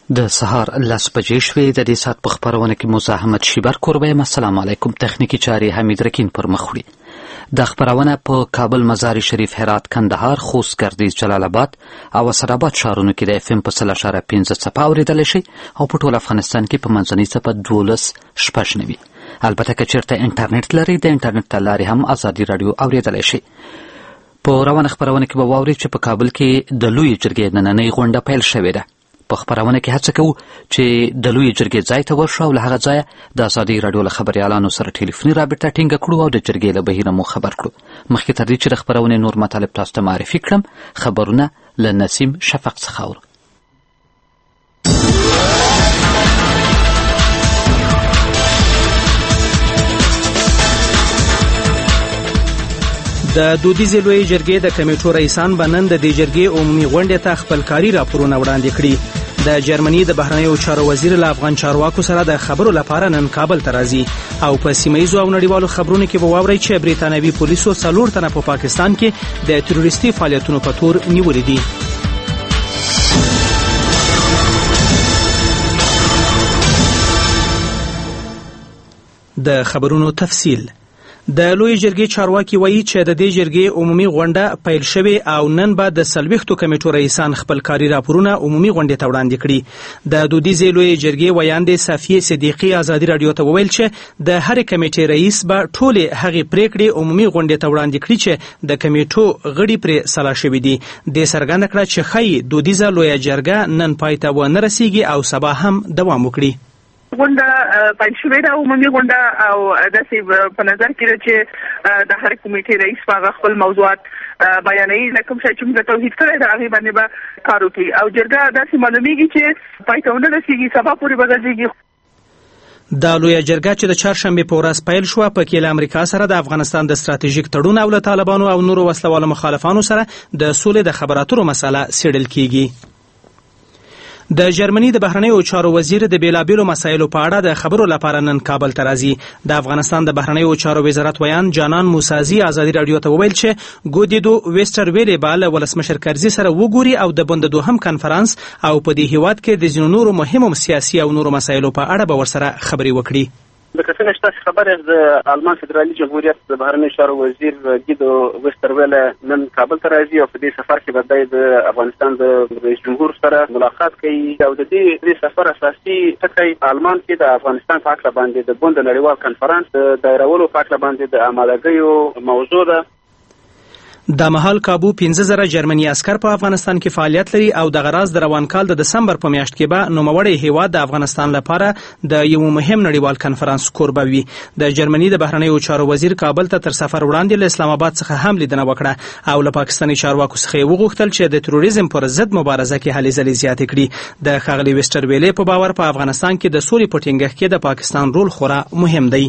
د سهار 10 بجې شوې. د دې ساعت په خپرونه کې مزاحمت شیبر کوربه یم. السلام علیکم. تخنیکی چارې حمید رکین پر مخ وړي. د خپرونه په کابل، مزار شریف، هرات، کندهار، خوست، ګردیز، جلال آباد او اسداباد ښارونو کې د اف ام په 0.5 څپه اورېدلی شي او په ټول افغانستان کې په منځنۍ څپه 12.9. البته که چېرته انټرنیټ لرئ د انټرنیټ له لارې هم ازادي راډیو اورېدلی شي. په روانه خپرونه کې به واورئ چې په کابل کې د لویې جرګې نننۍ غونډه پیل شوې ده. په خپرونه کې هڅه کوو چې د لویې جرګې ځای ته ورشو او له هغه ځایه د ازادي راډیو له خبریالانو سره ټلیفوني رابطه ټینګه کړو او د جرګې له بهیره مو خبر کړو. مخکې تر دې چې د خپرونې نور مطالب تاسو ته معرفي کړم، خبرونه له نسیم شفق څخه اورو. د دودیزې لویې جرګې د کمیټو رئیسان به نن د دې جرګې عمومي غونډې ته خپل کاري راپورونه وړاندې کړي. د جرمني د بهرنیو چارو وزیر له افغان چارواکو سره د خبرو لپاره نن کابل ته راځي. او په سیمهیزو او نړیوالو خبرونو کې به واورئ چې بریتانوي پولیسو 4 تنه په پاکستان کې د تروریستي فعالیتونو په تور نیولي دي. د خبرونو تفصیل. د لوی جرګې چارواکي وایي چې د دې جرګې عمومي غونډه پیل شوې او نن به د 40 کمیټو رئیسان خپل کاري راپورونه عمومي غونډې ته وړاندې کړي. د دودیزې لوی جرګې ویاندې صفیه صدیقی ازادي راډیو ته وویل چې د هر کمیټې رئیس به ټولې هغې پریکړې عمومي غونډې ته وړاندې کړي چې د کمیټو غړي پرې سلا شوي دي. د څرګنده کړه چې ښایي دودیزه لوی جرګه نن پای ته ونه رسیږي او سبا هم دوام وکړي. غونډه پیل شوې ده، عمومي غونډه، او داسې په نظر کې ده چې د هر کمیټې رئیس په خپل موضوعات بیانوي، لکه کوم شی چې موږ توحید کړی ده هغې باندې به کار وکړي. او جرګه داسې معلومیږي چې پای ته ونه رسیږي، سبا پورې به غځېږي. دا لویه جرګه چې د چهارشنبې په ورځ پیل شوه پکې له امریکا سره د افغانستان د ستراتیژیک تړون او له طالبانو او نورو وسلوالو مخالفانو سره د سولې د خبرو اترو مسله څېړل کیږي. د جرمني د بهرنیو چارو وزیر د بیلابیلو مسایلو په اړه د خبرو لپاره نن کابل ته راځي. د افغانستان د بهرنیو چارو وزارت ویان جانان موسازي ازادي راډیو ته وویل چې ګودیدو ویسټر ویلې به له ولسمشر کرزي سره وګوري او د بند دوهم کنفرانس او په دې هیواد کې د ځینو نورو مهمو سیاسي او نورو مسایلو په اړه به ورسره خبرې وکړي. د کسنه شته خبره د آلمان فدرالي جمهوریت د بهرنیو چارو وزیر ګیدو ویسټرویل نن کابل ته راځي او په دې سفر کې به د افغانستان د رئیس جمهور سره ملاقات کوي. او د دې سفر اساسي ټکی آلمان کې د افغانستان په اړه باندې د بند نړیوال کنفرانس د دایرولو په اړه باندې د آمادګیو موضوع ده. د مهال کابو 15,000 جرمني عسكر په افغانستان کې فعالیت لري او د غراز د روان کال د دسمبر په میاشت کې به نوموړی هیواد د افغانستان لپاره د یو مهم نړیوال کنفرانس کوربه وي. د جرمني د بهرنیو چارو وزیر کابل ته تر سفر وړاندې له اسلام آباد څخه هم لیدنه وکړه او له پاکستاني چارواکو څخه وغوښتل چې د تروریزم پر ضد مبارزه کې هلې ځلې زیاتې کړي. د ښاغلي ویسټر ویلې په باور په افغانستان کې د سولې په ټینګښت کې د پاکستان رول خورا مهم دی.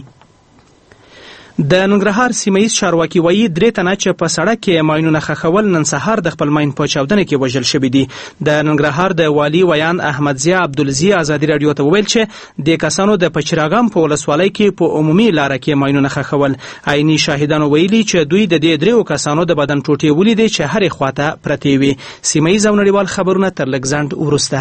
د ننګرهار سیمهیز چارواکي وایي 3 تنه چې په سړک کې ماینونه ښخول نن سهار د خپل ماین په چاودنه کې وژل شوي دي. د ننګرهار د والي ویان احمد ضیا عبدالزی ازادي راډیو ته وویل چې د کسانو د پچراغام په ولسوالۍ کې په عمومي لاره کې ماینونه ښخول. عیني شاهدانو ویلي چې دوی د دې 3 کسانو د بدن ټوټې ولیدې چې هرې خواته پرتې وي. سیمهیز او نړیوال خبرونه تر لږ ځنډ وروسته.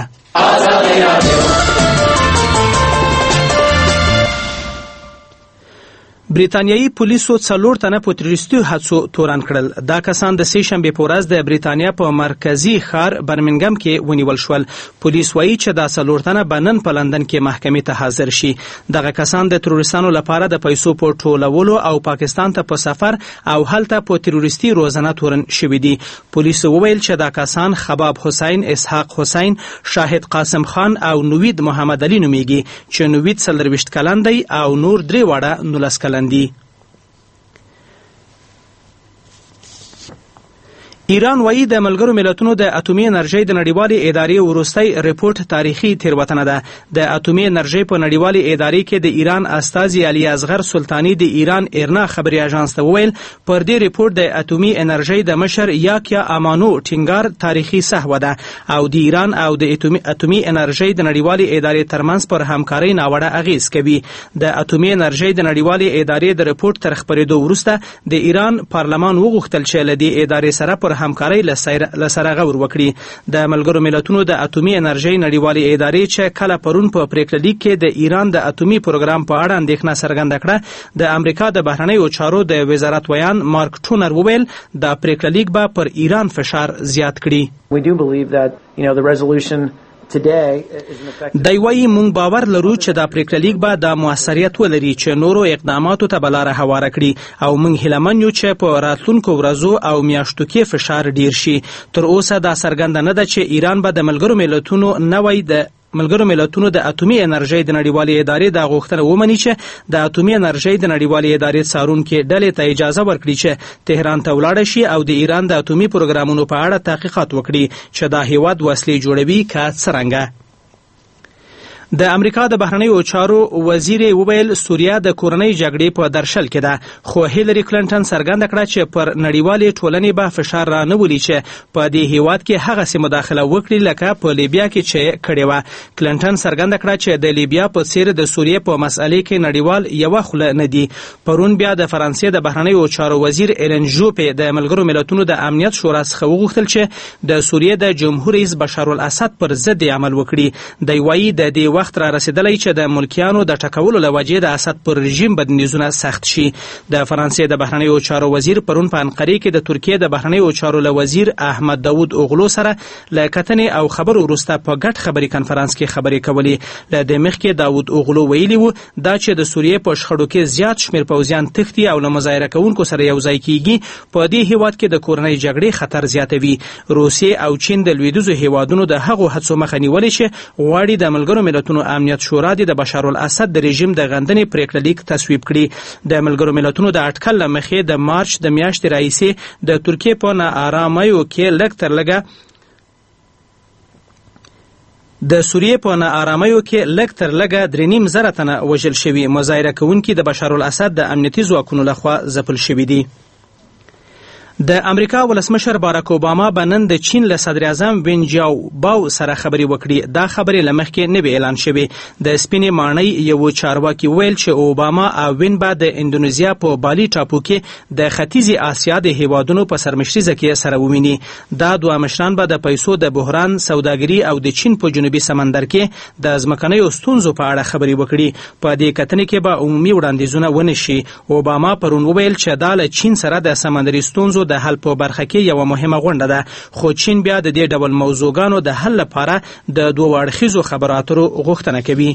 بریتانیایی پولیسو 4 تنه په تروریستي حادثو تورن کړل. دا کسان د سې شنبې په ورځ د بریتانیا په مرکزی ښار برمنګم کې ونیول شول. پولیس وایي چې دا 4 تنه به نن په لندن کې محکمې ته حاضر شي. دغه کسان د تروریستانو لپاره د پیسو په ټولولو او پاکستان ته په سفر او هلته په تروریستي روزنه تورن شوي دي. پولیس وویل چې دا کسان خباب حسین، اسحاق حسین، شاهد قاسم خان او نوید محمد علي نومیږي چې نوید 40 کلن دی او نور 3 واړه 19 کلن دي. ایران وایي د ملګرو ملتونو د اټومي انرژۍ د نړیوالې ادارې وروستی ریپورت تاریخي تېروتنه ده. د اټومي انرژۍ په نړیوالې ادارې کې د ایران استازي علي اصغر سلطاني د ایران ایرنا خبري اژانس ته وویل پر دې ریپورت د اټومي انرژۍ د مشر یاکیا امانو ټینګار تاریخي سهو ده او د ایران او د اټومي انرژۍ د نړیوالې ادارې ترمنځ پر همکارۍ ناوړه اغیز کوي. د اټومي انرژۍ د نړیوالې ادارې د ریپورت تر خپرېدو وروسته د ایران پارلمان وغوښتل چې له دې ادارې سره پر همکارۍ له سره غور وکړي. د ملګرو ملتونو د اټومي انرژۍ نړیوالې ادارې چې کله پرون په پریکړه لیک کې د ایران د اټومي پروګرام په اړه اندېښنه څرګنده کړه، د امریکا د بهرنیو چارو د وزارت ویان مارک ټونر وویل د پریکړه لیک به پر ایران فشار زیات کړي. We do believe that, the resolution دی وايي موږ باور لرو چې دا پریکړه لیک به د موثریت ولري چې نورو اقداماتو ته بلاره هواره کړي او موږ هیلهمن یو چې په راتلونکو ورځو او میاشتو کې فشار ډیر شي. تر اوسه دا څرګنده نه ده چې ایران به د ملګرو ملتونو د اټومي انرژۍ د نړیوالې ادارې د غوښتنه ومني چې د اټومي انرژۍ د نړیوالې ادارې څارونکي ډلې ته اجازه ورکړي چې تهران ته ولاړ شي او د ایران د اټومي پروګرامونو په اړه تحقیقات وکړي چې دا هیواد وسلې جوړوي که څرنګه. د امریکا د بهرنیو چارو وزیر وویل سوریه د کورنۍ جګړې په درشل کې ده، خو هیلری کلینټن څرګنده کړه چې پر نړیوالې ټولنې به فشار را نه ولي چې په دې هیواد کې هغسې مداخله وکړي لکه په لیبیا کې چې کړې وه. کلینټن څرګنده کړه چې د لیبیا په څیر د سوریې په مسئلې کې نړیوال یوه خوله نه دي. پرون بیا د فرانسې د بهرنیو چارو وزیر ایلن جوپې د ملګرو ملتونو د امنیت شورا څخه وغوښتل چې د سوریې د جمهور رئیس بشار الاسد پر ضد عمل وکړي. دی وايي د دې وخت را رسیدلی چې د ملکیانو د ټکولو له وجې د اسد پر رژیم بندیزونه سخت شي. د فرانسې د بهرنیو چارو وزیر پرون په انقرې کې د ترکیې د بهرنیو چارو له وزیر احمد داود اوغلو سره له کتنې او خبرو وروسته په ګډ خبري کنفرانس کې خبرې کولې. له دې مخکې داود اوغلو ویلي و دا چې د سوریې په شخړو کې زیات شمېر پوځیان تښتي او له مظاهره کوونکو سره یو ځای کیږي په دې هیواد کې د کورنۍ جګړې خطر زیاتوي. روسیې او چین د لویدیځو هیوادونو د هغو هڅو مخه نیولې چې غواړي د ملګرو ملتونو امنیت شورا د بشار الاسد د رژیم د غندنې پریکړه لیک تصویب کړي. د ملګرو ملتونو د اټکل له مخې د مارچ د میاشتې راهیسې د ترکیې په ناآرامیو کې لږ تر لږه د سوریې په ناآرامیو کې لږ تر لږه 3.5 تنه وژل شوي. مظاهره کوونکي د بشار الاسد د امنیتي ځواکونو لخوا ځپل شوي دي. د امریکا ولسمشر باراک اوباما به نن د چین له صدر اعظم وین جاو باو سره خبرې وکړي. دا خبرې له مخکې نه وي اعلان شوې. د سپینې ماڼۍ یو چارواکي ویل چې اوباما او وین به د اندونیزیا په بالي ټاپو کې د ختیځې آسیا د هیوادونو په سرمشریزه کې سره وویني. دا دوه مشران به د پیسو د بحران، سوداګري او د چین په جنوبي سمندر کې د ځمکنیو ستونزو په اړه خبرې وکړي. په دې کتنې کې به عمومي وړاندیزونه ونه شي. اوباما پرون وویل چې دا له چین سره د سمندري ستونزو د حل په برخه کې یو مهمه غونډه ده، خو چین بیا د دې ډول موضوعګانو د حل لپاره د دوه اړخیزو خبرو اترو غوښتنه کوي.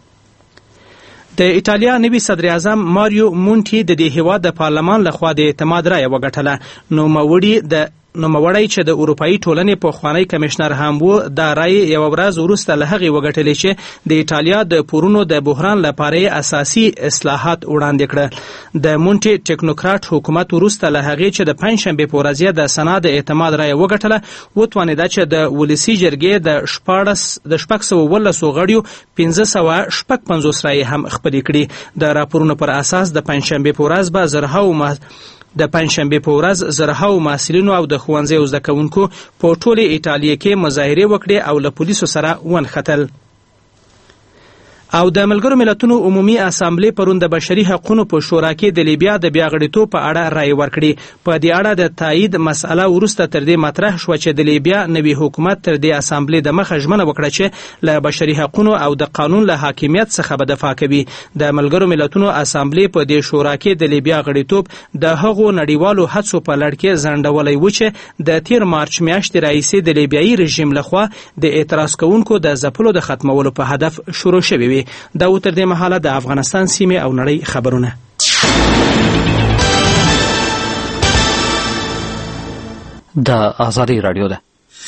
د ایټالیا نوي صدر اعظم ماریو مونټي د دې هیواد د پارلمان لخوا د اعتماد رایه وګټله. نوموړی چې د اروپایي ټولنې پخوانی کمشنر هم و، دا رایه یوه ورځ وروسته له هغې وګټلې چې د ایټالیا د پورونو د بحران لپاره اساسي اصلاحات وړاندې کړه. د مونټي ټیکنوکراټ حکومت وروسته له هغې چې د پنجشنبې په ورځ د سنا د اعتماد رایه وګټله وتوانېده چې د ولسي جرګې د 619 غړیو 555 رایې هم خپلې کړي. د راپورونو پر اساس د پنجشنبې په ورځ به زرهاو محصلینو او د ښوونځیو زده کوونکو په ټولې ایټالیې کې مظاهرې وکړې او له پولیسو سره ونښتل. او د ملګرو ملتونو عمومي اسامبلې پرون د بشري حقوقو په شورا کې د لیبیا د بیا غړیتوب په اړه رایه ورکړې. په دې اړه د تایید مسأله وروسته تر دې مطرح شوه چې د لیبیا نوي حکومت تر دې اسامبلې د مخه ژمنه وکړه چې له بشري حقوقو او د قانون له حاکمیت څخه به دفاع کوي. د ملګرو ملتونو اسامبلې په دې شورا کې د لیبیا غړیتوب د هغو نړیوالو هڅو په لړ کې ځنډولی و چې د تیر مارچ میاشتې راهیسې د لیبیایي رژیم لخوا د اعتراض کوونکو د ځپلو د ختمولو په هدف شروع شوې وي. دا و تر دې مهاله د افغانستان سیمې او نړۍ خبرونه. د آزادی رادیو ده.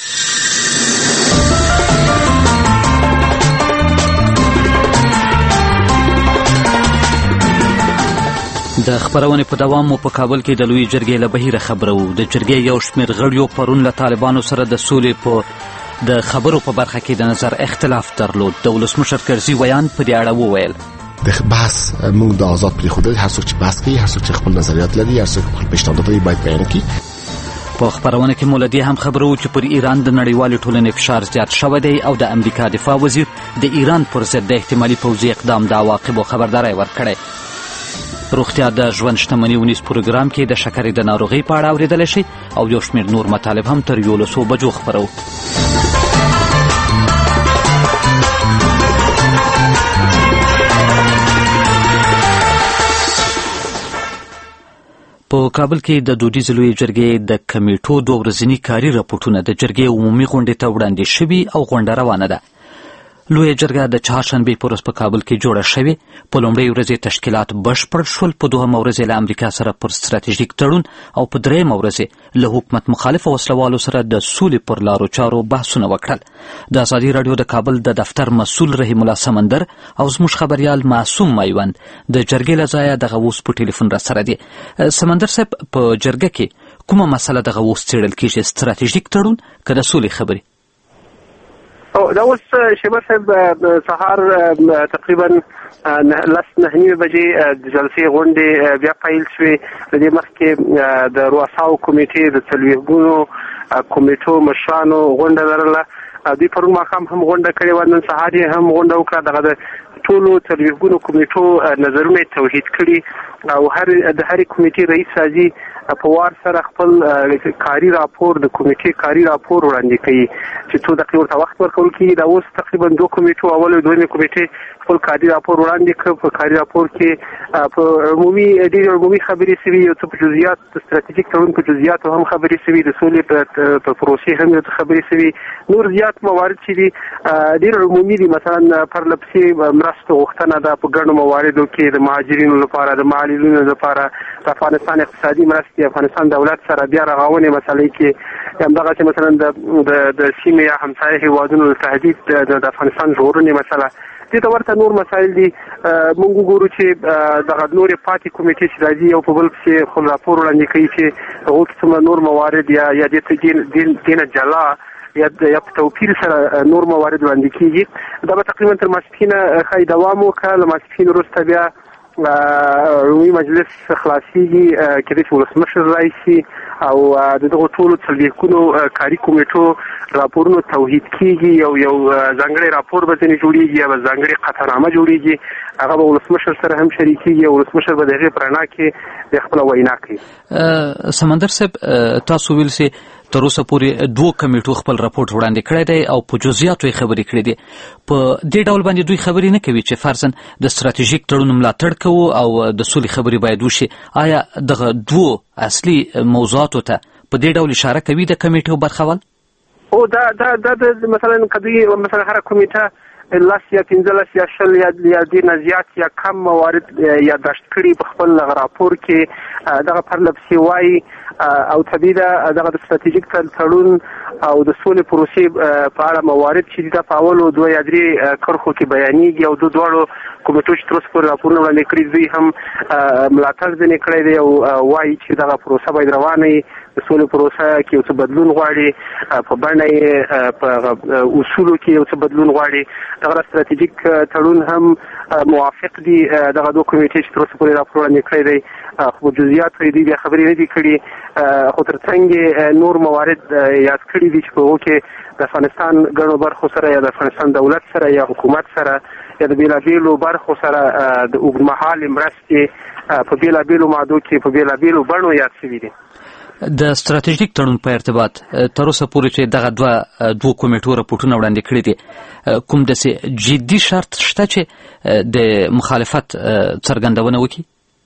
د خبرونې په دوام مو په کابل کې د لوی جرګې له بهیره خبره وو. د جرګې یو شمېر غړیو پرون له طالبانو سره د سولې په د خبرو په برخه کې د نظر اختلاف درلود. د ولسمشر کرزي ویان په دې اړه وویل د بحث موږ د آزاد پرېښودل، هر څوک چې بحث کوي، هر څوک چې خپل نظریات لري، هر څوک خپل پیشنهادات لري باید بیان کړي. په خبرونه کې مولدي هم خبرو چې پر ایران د نړیوالې ټولنې فشار زیات شوی دی او د امریکا دفاع وزیر د ایران پر ضد د احتمالي پوځي اقدام د عواقبو خبرداری ورکړی. روغتیا د ژوند شتمني ونیس پروګرام کې د شکرې د ناروغۍ په اړه اورېدلی شئ او یو شمېر نور مطالب هم تر 11 بجو خپرو. په کابل کې د دودیزې لویې جرګې د کمیټو 2 ورځني کاري راپورټونه د جرګې عمومي غونډې ته وړاندې شوي او غونډه روانه ده. لویه جرګه د چهارشنبې په ورځ په کابل کې جوړه شوې. په لومړۍ ورځ تشکیلات بشپړ شول، په دوهمه ورځ له امریکا سره پر ستراتیژیک تړون او په دریمه ورځ له حکومت مخالف وسلوالو سره د سولې پر لارو چارو بحثونه وکړل. د ازادي راډیو د کابل د دفتر مسؤل رحیم الله سمندر او زموږ خبریال معصوم میوند د جرګې له ځایه دغه اوس په ټلیفون را سره دي. سمندر صاحب، په جرګه کې کومه مسله دغه اوس څېړل کېږي، ستراتیژیک تړون که د سولې خبرې؟ دا اوس شیبه صاحب سهار تقریبا 9:30 بجې د جلسې غونډې بیا پیل شوې. د دې مخکې د رؤساو کمیټې د 40 کمیټو مشرانو غونډه لرله. دوی پرون ماښام هم غونډه کړې وه، نن سهار یې هم غونډه وکړه. دغه د ټولو 40 کمیټو نظرونه یې توحید کړي او د هرې کمیټې رئیس راځي په وار سره خپل کاري راپور د کمیټې کاري راپور وړاندې کوي چې 2 دقیقې ورته وخت ورکول کېږي. دا اوس تقریبا 2 کمیټو اول او دویمې کمیټې خپل کاري راپور وړاندې کړ. په کاري راپور کې په ډېرې عمومي خبرې شوي، یو څه په جزئیات د ستراتیژیک تړون په جزئیاتو هم خبرې شوي، د سولې په پروسې هم یو څه خبرې شوي. نور زیات موارد چې دي ډېر عمومي دي، مثلا پرله پسې مرستو غوښتنه ده په ګڼو مواردو کې د مهاجرینو لپاره، د معلولینو لپاره، د افغانستان اقتصادي مرستې، افغانستان دولت سره بیا رغونې مسلې کې همدغسې مثلا د سیمې یا همسایه هېوادونو د تهدید د افغانستان ژغورنې مسله، دې ته ورته نور مسایل دي. موږ وګورو چې دغه نورې پاتې کمیټې چې راځي یو په بل پسې خپل راپور وړاندې کوي چې هغو کې څومره نور موارد یا دې نه جلا یا په توپیر سره نور موارد وړاندې کېږي. دا به تقریبا تر ماسپښینه ښایي دوام وکړه. له ماسپښین وروسته بیا عمومي مجلس خلاصېږي، کېدای شي ولسمشر راشي او د دغو ټولو 40 کاري کمیټو راپورونو توحید کېږي. یو ځانګړی راپور به ځینې جوړېږي یا به ځانګړې قطعنامه جوړېږي، هغه به ولسمشر سره هم شریکېږي او ولسمشر به د هغې په رڼا کې د خپله وینا کوي. سمندر صاحب، تاسو ویل چې تر اوسه پورې 2 کمیټو خپل راپورټ وړاندې کړی دی او په جزئیاتو یې خبرې کړې دي. په دې ډول باندې دوی خبرې نه کوي چې فرضاً د ستراتیژیک تړون ملاتړ کوو او د سولې خبرې باید وشي. آیا دغه 2 اصلي موضوعاتو ته په دې ډول اشاره کوي د کمیټو برخوال؟ او دا مثلا کدی مثلا هر کمیټه 10 یا 15 یا 20 یا دې نه زیات یا کم موارد یادداشت کړي په خپل راپور کې. دغه پرله پسې وایي او طبیعي ده دغه د ستراتیژیک تړون او د سولې پروسې په اړه موارد چې د په اولو 2 یا 3 کرښو کې بیانېږي او دوړو کومیټو چې تر اوسه پورې راپورونه وړاندې کړي دوی هم ملاتړ ځینې کړی دی او وایي چې دغه پروسه باید روانه وي. د سولې پروسه کې یو څه بدلون غواړي، په بڼه یې په اصولو کې یو څه بدلون غواړي. دغه ستراتیژیک تړون هم موافق دي دغه 2 کمیټې چې تر اوسه پورې راپور وړاندې کړی دی، خو جزئیات یې دوی بیا خبرې نه دي کړي. خو تر څنګ نور موارد یاد کړي دي چې په هغو کې د افغانستان ګڼو برخو سره یا د افغانستان دولت سره یا حکومت سره یا د بېلابېلو برخو سره د اوږدمهالې مرستې په بېلابېلو مادو کې په بېلابېلو بڼو یاد شوي دي. د ستراتیژیک تړون په ارتباط تر اوسه پورې چې دغه 2 کمیټو راپورټونه وړاندې کړي دي، کوم داسې جدي شرط شته چې د مخالفت څرګندونه وکړي؟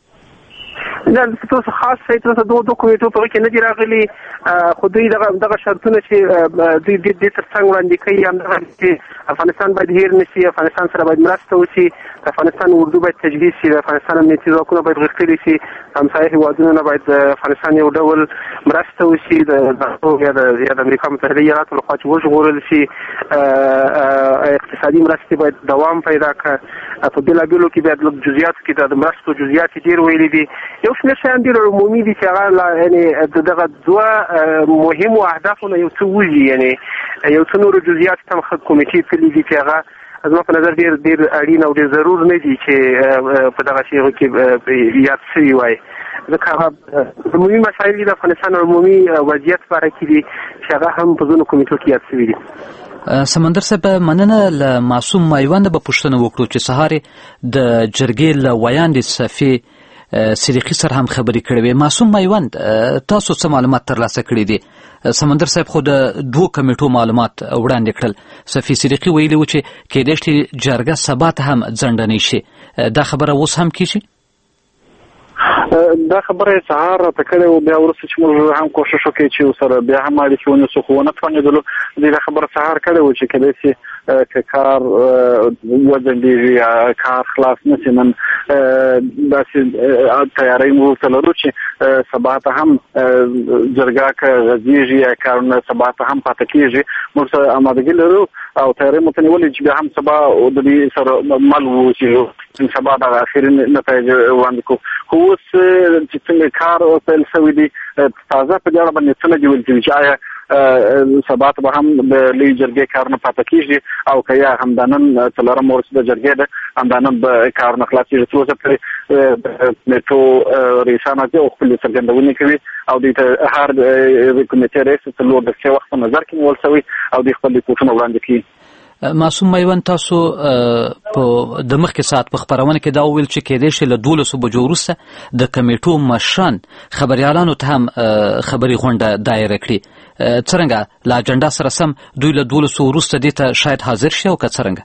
نه، تاسو خاص شي تاسو 2 کمیټو په کې نه دي راغلي، خو دوی دغه شرطونه چې دوی د ترڅنګ وړاندې کوي همدغه چې افغانستان باید هیر نشي، افغانستان سره باید مرسته وشي، د افغانستان اردو باید تجهیز شي، د افغانستان امنیتي ځواکونه باید غښتلي شي، همسایه هېوادونو نه باید د افغانستان یو ډول مرسته وشي یا د امریکا متحده ایالاتو لخوا چې وژغورل شي، اقتصادي مرستې باید دوام پیدا کړي. په بېلابېلو کې باید جزئیاتو کې د مرستو جزئیات ډېر ویلي دي. یو شمېر شیان ډېر عمومي دي چې هغه یعنې دغه 2 مهمو اهدافو نه یو څه وځي، یعنې یو څه نورو جزئیات هم کمیټې تللي دي چې هغه زما په نظر ډېر اړین او ډېر ضرور نه دي چې په دغه شیغو کې یاد شوي وای. ځکه هغه عمومي مسایل دي د افغانستان عمومي وضعیت په اړه کې دي چې هغه هم په ځینو کمیټو کې یاد شوي دي. سمندر صاحب، مننه. له معصوم میوند به پوښتنه وکړو چې سهار د جرګې له ویاندې صفې صدیقي سره هم خبرې کړې وې. معصوم میوند، تاسو څه معلومات ترلاسه کړي دي؟ سمندر صاحب خو د 2 کمیټو معلومات وړاندې کړل. صفي صدیقي ویلي و چې کېدای شي جرګه سبا ته هم ځنډنۍ شي. دا خبره اوس هم کیږي؟ دا خبره سهار ته کړې و، بیا وروسته چې موږ هم کوشش وکړو چې سره بیا هم اړیکې ونیسو، خو ونه توانېدلو. دا خبره سهار کړې و چې کېدای شي که کار وځنډېږي یا کار خلاص نه شي. نن داسې تیاری مو ورته لرو چې سبا ته هم جرګه که غځېږي یا کارونه سبا ته هم پاته کېږي. موږ سره امادګي لرو او تیاری مو ته نیولې چې بیا هم سبا د دې سره مل ووسېږو، سبا د اخري نتایج وړاندې کړو. خو اوس چې څنګه کار پیل شوی دی، تازه په دې اړه باندې څه نه دي ویل شوي چې آیا سبا ته به هم د لویې جرګې کارونه پاته کېږي او که یا همدا نن 4مه ورځ د جرګې ده، همدا نن به کارونه خلاصېږي. څو ځله پرې کمیټو رئیسان راځي او خپلې څرګندونې کوي او دوی ته هر کمیټې رئیس 4 دقیقې وخت په نظر کې نیول شوی او دوی خپل ریپورټونه وړاندې کوي. معصوم میوند، تاسو په د مخکې ساعت په خبرونه کې دا وویل چې کېدای شي له 12 بجو وروسته د کمیټو مشران خبریالانو ته هم خبري غونډه دایره کړي. څرنګه له اجنډا سره سم دوی له 12 وروسته دې ته شاید حاضر شي او که څرنګه؟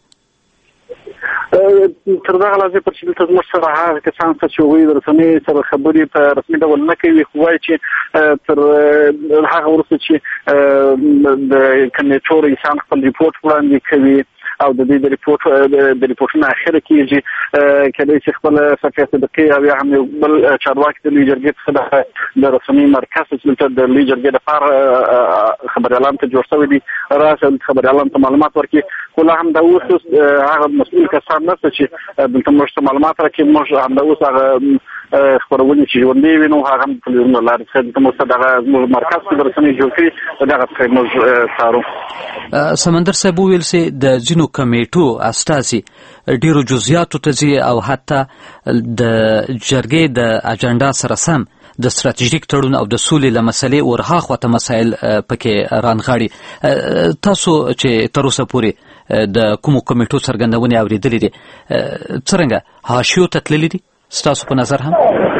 تر دغه لحظې پورې چې دلته زموږ سره هغه کسان چې هغوی د رسنیو سره خبرې په رسمي ډول نه کوي، خو وایي چې تر هغه وروسته چې د کمیټو رئیسان خپل ریپورټ وړاندې کوي او د دې د ریپورټونو اخره کېږي، کېدای شي خپل صفحه صدقې او یا هم یو بل چارواکي د لویې جرګې څخه د رسنۍ مرکز چې دلته د لویې جرګې دپاره خبریالانو ته جوړ شوی دی راشي خبریالانو ته معلومات ورکړي. خو لا هم دا اوس هغه مسؤل کسان نشته چې دلته موږ ته معلومات راکړي. موږ همدا اوس هغه خبرونه چې ژوندۍ وي نو هغه هم تلویزیون لارې څخه دلته موږ ته دغه زموږ مرکز چې د رسنۍ جوړ کړي دغه څخه موږ څارو. سمندر صاحب وویل چې د ځینو کمیټو استازي ډیرو جزئیاتو ته ځي او حتی د جرګې د اجنډا سره سم د ستراتیژیک تړون او د سولې له مسلې ورهاخواته مسایل پکې رانغاړي. تاسو چې تر اوسه پورې د کومو کمیټو څرګندونې اورېدلې دي، څرنګه حاشیو ته تللي دي ستاسو په نظر هم؟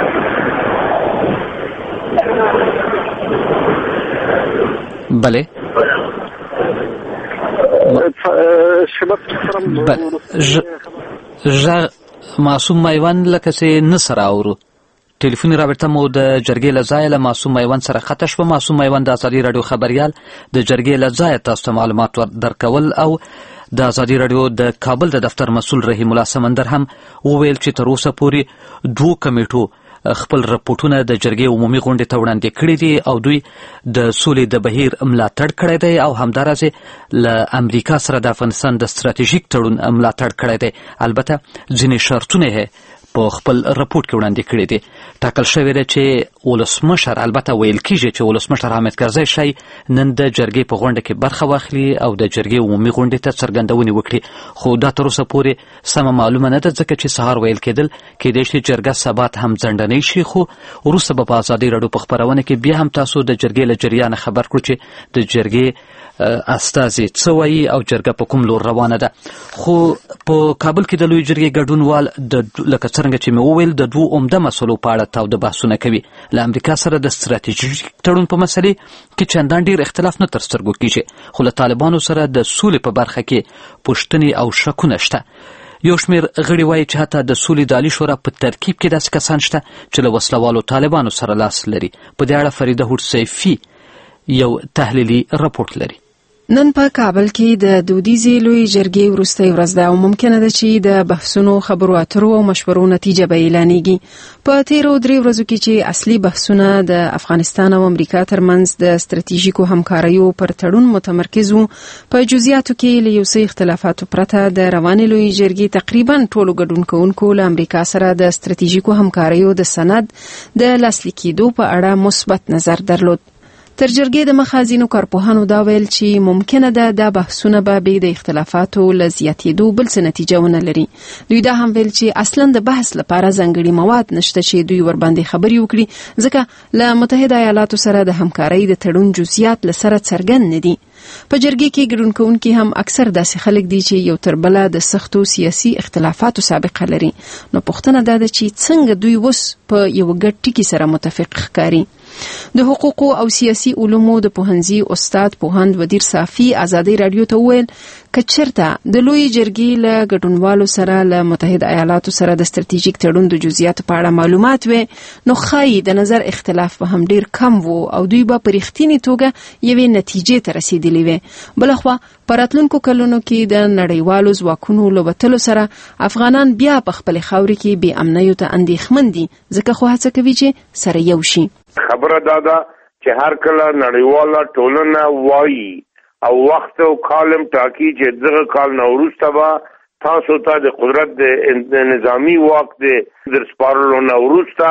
بله معصوم میوند لکه چې نه سره اورو. ټلیفوني رابطه مو د جرګې له ځایه له معصوم میوند سره خطه شوه. معصوم میوند د ازادي راډیو خبریال د جرګې له ځایه تاسو ته معلومات درکول او د ازادي راډیو د کابل د دفتر مسؤل رحیم الله سمندر هم وویل چې تر اوسه پورې 2 کمیټو خپل رپورټونه د جرګې عمومي غونډې ته وړاندې کړي دي او دوی د سولې د بهیر ملاتړ کړی دی او همداراز له امریکا سره د افغانستان د ستراتیژیک تړون ملاتړ کړی دی. البته ځینې شرطونه په خپل رپورټ کې وړاندې کړي دي. ټاکل شوی دی چې ولسمشر، البته ویل کېږي چې ولسمشر حامد کرزی شي نن د جرګې په غونډه کې برخه واخلي او د جرګې عمومي غونډې ته څرګندونې وکړي. خو دا تر اوسه پورې سمه معلومه نه ده، ځکه چې سهار ویل کېدل کېدای شي جرګه سبا هم ځنډنۍ شي، خو وروسته به په ازادي راډیو په خبرونه کې بیا هم تاسو د جرګې له جریانه خبر کړو چې د جرګې استازي څه وایي او جرګه په کوم لور روانه ده. خو په کابل کې د لوی جرګې ګډونوال لکه څرنګه چې مې وویل د 2 عمده مسلو په اړه تاوده بحثونه کوي. له امریکا سره د ستراتیژیک تړون په مسلې کې چندان ډیر اختلاف نه تر سترګو کېږي، خو له طالبانو سره د سولې په برخه کې پوښتنې او شکونه شته. یو شمېر غړي وایي چې حتی د سولې د عالي شورا په ترکیب کې داسې کسان شته چې له وسلوالو طالبانو سره لاس لري. په دې اړه فریده هوډ سیفي یو تحلیلي راپورټ لري. نن په کابل کې د دودیزې لوی جرګې وروستۍ ورځ ده او ممکنه ده چې د بحثونو، خبرو اترو او مشورو نتیجه به اعلانېږي. په تیرو 3 ورځو کې چې اصلي بحثونه د افغانستان او امریکا ترمنځ د ستراتیژیکو همکاریو پر تړون متمرکز وو، په جزئیاتو کې له یو څه اختلافاتو پرته د روانې لوی جرګې تقریبا ټولو ګډون کوونکو له امریکا سره د ستراتیژیکو همکاریو د سند د لاسلیک کېدو په اړه مثبت نظر درلود. تر جرګې د مخازینو کارپوهانو دا ویل چې ممکنه ده دا بحثونه به د اختلافاتو له زیاتېدو بل څه نتیجه ونه لري. دوی دا هم ویل چې اصلا د بحث لپاره ځانګړي مواد نشته چې دوی ورباندې خبرې وکړي، ځکه له متحده ایالاتو سره د همکارۍ د تړون جزئیات له سره څرګند نه دي. په جرګې کې ګډون کوونکي هم اکثر داسې خلک دي چې یو تر بله د سختو سیاسي اختلافاتو سابقه لري. نو پوښتنه دا ده چې څنګه دوی اوس په یو ګډ ټکي سره متفق ښکاري. د حقوقو او سیاسي علومو د پوهنځي استاد پوهاند ودیر صافي ازادي رادیو ته وویل کچرته د لوی جرګې له ګډونوالو سره له متحده ایالاتو سره د ستراتیژیک تړون د جزئیاتو په اړه معلومات وي نو ښایي د نظر اختلاف به هم ډیر کم وو او دوی به په رښتینې توګه یوې نتیجې ته رسیدلی وي. بلخوا په راتلونکو کلونو کې د نړیوالو ځواکونو له وتلو سره افغانان بیا په خپل خاورې کې بې امنیو ته اندېښمن دي ځکه خو هڅه کوي چې سره یو شي. خبره دا ده چې هر کله نړیواله ټولنه وایي او وخت او کالم ټاکي چې دغه کال نه وروسته به تاسو ته د قدرت د نظامی واک د سپارلو نه وروسته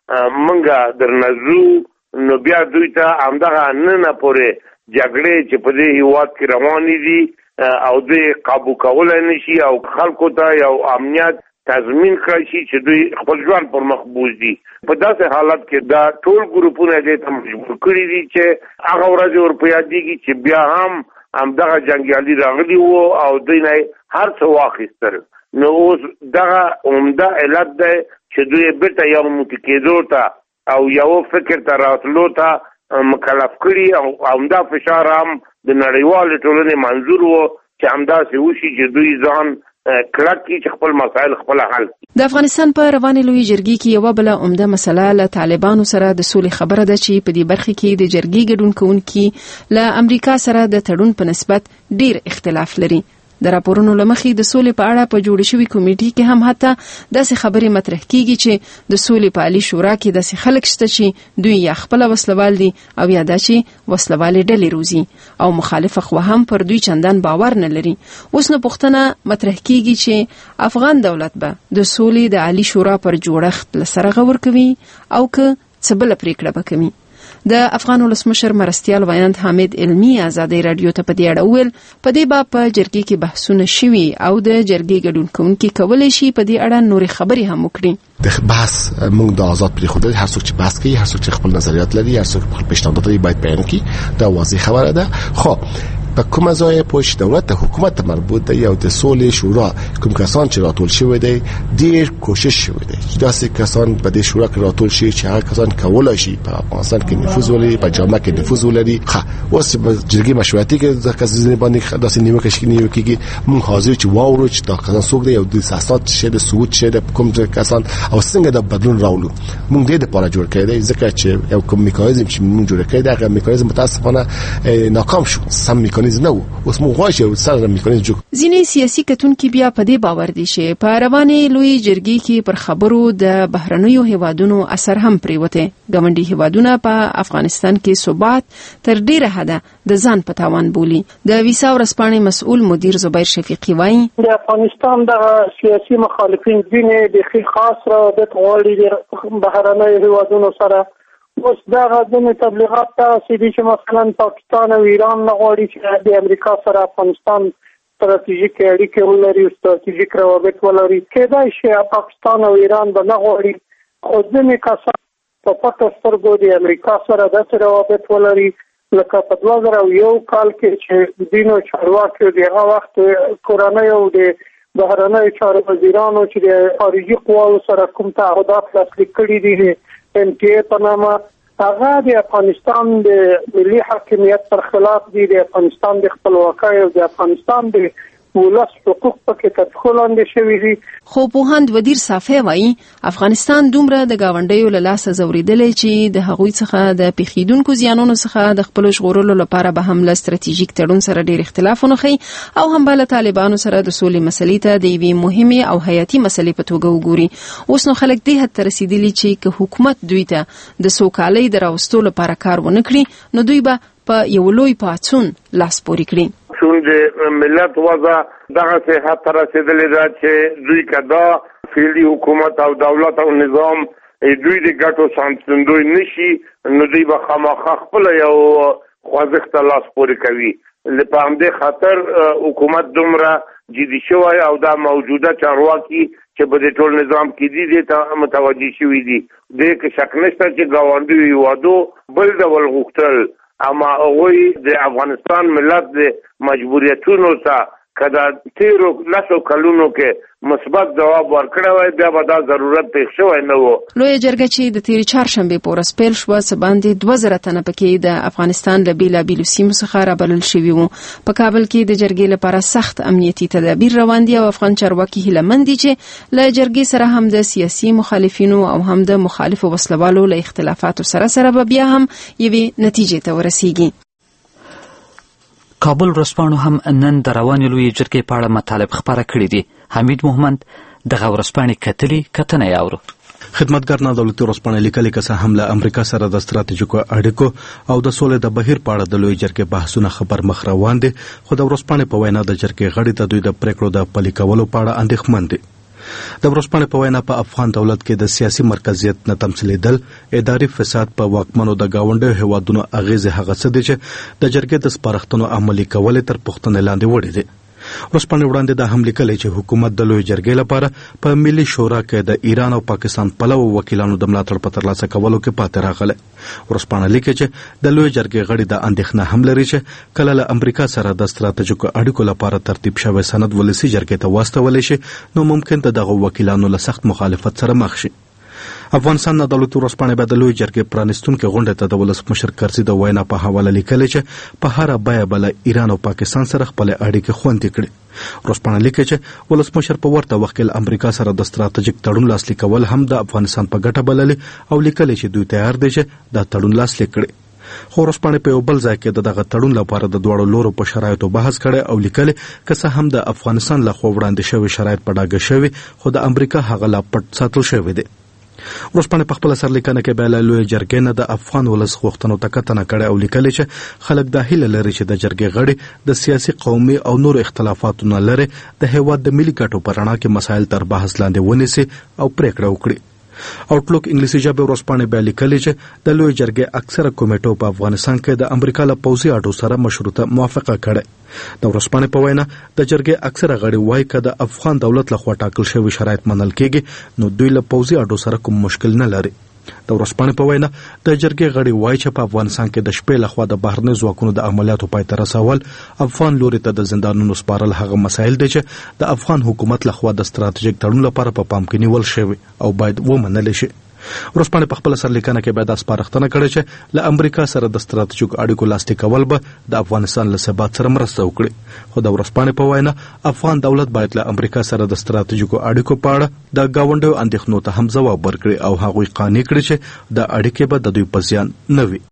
منګه درنځو نو بیا دوی ته همدغه نن پورې جګړې چې په دې هیواد کې روانې دي او دوی قابو کولای نشي او خلکو ته یو امنیت تضمین کړی شي چې دوی خپل ژوند پر مخ بوځي. په داسې حالت کې دا ټول ګروپونه دې ته مجبور کړي دي چې هغه ورځ ورپه یادېږي چې بیا هم همدغه جنګیالي راغلي وو او دوی نه هر څه واخیستل. نو اوس دغه عمده علت دی چې دوی بیرته یو متکیدو ته او یو فکر ته راتلو ته مکلف کړي او همدا فشار هم د نړیوالې ټولنې منظور وو چې همداسې وشي چې دوی ځان کلک کی چې خپل مسائل خپل حل. د افغانستان په روانې لوی جرګې کې یو بل عمده مسله له طالبانو سره د سولې خبره ده چې په دې برخه کې د جرګې ګډون کوونکي له امریکا سره د تړون په نسبت ډیر اختلاف لري. د راپورونو لمخې د سولې په اړه په جوړ شوی کمیټې کې هم حتی داسې خبرې مطرح کیږي چې د سولې په عالی شورا کې داسې خلک شته چې دوی یا خپل وسلوال دي او یا دا چې وسلوال ډلې روزي او مخالفه خو هم پر دوی چندان باور نه لري. اوس نو پوښتنه مطرح کیږي چې افغان دولت به د سولې د عالی شورا پر جوړښت لسره غور کوي او که څه بل پریکړه وکړي. د افغان ولسمشر مرستیال ویاند حامد علمی ازادي رادیو ته په دې اړه ویل په دې باب په جرګې کې بحثونه شوي او د جرګې ګډون کوونکي کولی شي په دې اړه نورې خبرې هم وکړي. د بحث موږ د آزاد پریښودل هر څوک چې بحث کوي هر څوک چې خپل نظریات لري هر څوک خپل پیشنهادات لري باید بیان کړي. دا واضح خبره ده. خو په کومه ځای پوش دولت ته حکومت مربوط دی او د سولې شورا کوم کسان چې راټول شوی دی ډیر کوشش شوی دی چې داسې کسان په دې شورا کې راټول شي چې هغه کسان کولای شي په افغانستان کې نفوذ ولري په جامعه کې نفوذ ولري. اوس جرګې مشورتي کې د کسان باندې داسې نیوکه کېږي موږ حاضر چې واورو چې دا کسان څوک دی او د اساسات شه د سقوط شه د کوم کسان او څنګه د بدلون راولو. موږ دې لپاره جوړ کړی دی ځکه چې یو کوم میکانیزم چې موږ جوړ کړی دی هغه میکانیزم متاسفانه ناکام شو. سم میکانیزم نه اوس موږ غواړو سره میکانیزم جوړ. ځینې سیاسي کتونکي بیا په دې باور دي چې په روانې لوی جرګې کې پر خبرو د بهرنیو هیوادونو اثر هم پریوته. ګاونډي هیوادونه په افغانستان کې ثبات تر ډیره حده د ځان په تاوان بولي. د ویسا ورسپانې مسؤل مدیر زبیر شفیقی وایي د افغانستان د سیاسي مخالفین ځینې د خاص روابط غواړي د بهرنیو هیوادونو سره. اوس دا غوښتنې تبلیغات تاسو دي چې مثلا پاکستان او ایران نه غواړي چې د امریکا سره افغانستان ستراتیژیک اړیکې ولري او ستراتیژیک روابط ولري. کېدای شي پاکستان او ایران به نه غواړي خو ځینې کسان په پټو سترګو د امریکا سره داسې روابط ولري لکه په 2001 کال کې چې دینو چارواکي دغه وخت کورنۍ او د بهرنیو چارو وزیرانو چې د خارجي قواو سره کوم تعهدات لاسلیک کړي دي MTA په نامه هغه د افغانستان د ملي حاکمیت پر خلاف دي. د افغانستان د خپلواکۍ او د افغانستان د ولس حقوق پکې تدخل اندې شوی دي. خو پوهاند ودیر صافی وایي افغانستان دومره د گاونډیو له لاسه زوریدلی چې د هغوی څخه د پیښیدونکو زیانونو څخه د خپل ژغورلو لپاره به هم له ستراتیژیک تړون سره ډیر اختلافونه خي او هم بل طالبانو سره د سولې مسلې ته د یوې مهمه او حیاتي مسلې په توګه وګوري. اوس نو خلک دې حد ته رسیدلي چې که حکومت دوی ته د سوکالۍ دراوستو لپاره کار ونه کړي نو دوی به په یو لوی پاڅون لاس پورې کړي. د ملت وضع دغه صحت ته رسیدلې ده چې دوی کدا فعلي حکومت او دولت او نظام دوی د ګټو سانسندوی نشي نو دوی به خامخا خپل یو خوځښت لاس پورې کوي. په همدې خاطر حکومت دومره جدي شوی او دا موجوده چارواکي چې په دې ټول نظام کې دي ته متوجي شوي دي. دې کې شک نشته چې ګاونډي هیوادو بل ډول غوښتل اما هغوی د افغانستان ملت د مجبوریتونو ته کدا تیرو لاسو کلونو کې مثبت جواب ورکړی وای بیا به دا ضرورت پیښ شوی نه و. لویه جرګه چې د تیرې چهارشنبې په ورځ پیل شوه څه باندې 2000 تنه پکې د افغانستان له بېلابېلو سیمو څخه رابلل شوي وو. په کابل کې د جرګې لپاره سخت امنیتي تدابیر روان دي او افغان چارواکي هیلهمند دي چې له جرګې سره هم د سیاسي مخالفینو او هم د مخالفو وسلوالو له اختلافاتو سره به بیا هم یوې نتیجې ته ورسیږي. کابل ورځپاڼو هم نن د روانې لویې جرګې په اړه مطالب خپاره کړي دي. حمید محمد دغه ورځپاڼې کتلې کتنه یې اورو. خدمتګار نادولتي ورځپاڼې لیکلي که څه هم له امریکا سره د ستراتیژیکو اړیکو او د سولې د بهیر په اړه د لویې جرګې بحثونه خبر مخ روان دي، خو د ورځپاڼې په وینا د جرګې غړي د دوی د پریکړو د پلي کولو په اړه اندېښمن دي. د ورځپاڼې په وینا په افغان دولت کې د سیاسي مرکزیت نه تمثیلېدل، اداري فساد، په واکمنو د گاونډیو هیوادونو اغیزې هغه څه دي چې د جرګې د سپارښتنو عملي کول تر پوښتنې لاندې وړي دي. ورځپاڼې وړاندې دا هم لیکلي چې حکومت د لویې جرګې لپاره په ملي شورا کې د ایران او پاکستان پلوو وکیلانو د ملاتړ په ترلاسه کولو کې پاتې راغلی. ورځپاڼه لیکي چې د لویې جرګې غړي د اندېښنه هم لري چې کله له امریکا سره د ستراتیژیکو اړیکو لپاره ترتیب شوی سند ولسي جرګې ته واستولی شي نو ممکن د دغه وکیلانو له سخت مخالفت سره مخ شي. افغانستان د دولتي ورځپاڼې به د لویې جرګې پرانیستونکې غونډې ته د ولسمشر کرزي د وینا په حواله لیکلي چې په هره بیه به له ایران او پاکستان سره خپلې اړیکې خوندي کړي. ورځپاڼه لیکي چې ولسمشر په ورته وخت کې له امریکا سره د ستراتیژیک تړون لاسلیک کول هم د افغانستان په ګټه بللي او لیکلي چې دوی تیار دي چې دا تړون لاسلیک کړي. خو ورځپاڼې په یو بل ځای کې دغه تړون لپاره د دواړو لورو په شرایطو بحث کړی او لیکلي که څه هم د افغانستان لخوا وړاندې شوي شرایط په ډاګه شوي خو د امریکا هغه لا پټ ساتل شوي دي. ورځپاڼې په خپله سرلیکنه کې بیا له لویې جرګې نه د افغان ولس غوښتنو ته کتنه کړې او لیکلي چې خلک دا هیله لري چې د جرګې غړي د سیاسي، قومي او نورو اختلافاتو نه لرې د هیواد د ملي ګټو په رڼا کې مسایل تر بحث لاندې ونیسي او پریکړه وکړي. آوټلوک انګلیسي ژبې ورځپاڼې بیا لیکلي چې د لویې جرګې اکثره کمیټو په افغانستان کې د امریکا له پوځي اډو سره مشروطه موافقه کړې. د ورځپاڼې په وینا د جرګې اکثره غړي وایي که د افغان دولت لخوا ټاکل شوي شرایط منل کېږي نو دوی له پوځي اډو سره کوم مشکل نه لري. د ورځپاڼې په وینا د جرګې غړي وایي چې په افغانستان کې د شپې لخوا د بهرني ځواکونو د عملیاتو پای ته رسول، افغان لوري ته د زندانونو سپارل هغه مسایل دي چې د افغان حکومت لخوا د ستراتیژیک تړون لپاره په پام کې نیول شوي او باید ومنل شي. ورځپاڼې په خپله سرلیکنه کې بیا دا سپارښتنه کړې چې له امریکا سره د ستراتیژیکو اړیکو لاسلیک کول به د افغانستان له ثبات سره مرسته وکړي. خو د ورځپاڼې په وینا افغان دولت باید له امریکا سره د ستراتیژیکو اړیکو په اړه د ګاونډیو اندېښنو ته هم ځواب ورکړي او هغوی قانع کړي چې د اړیکې به د دوی په زیان نه وي.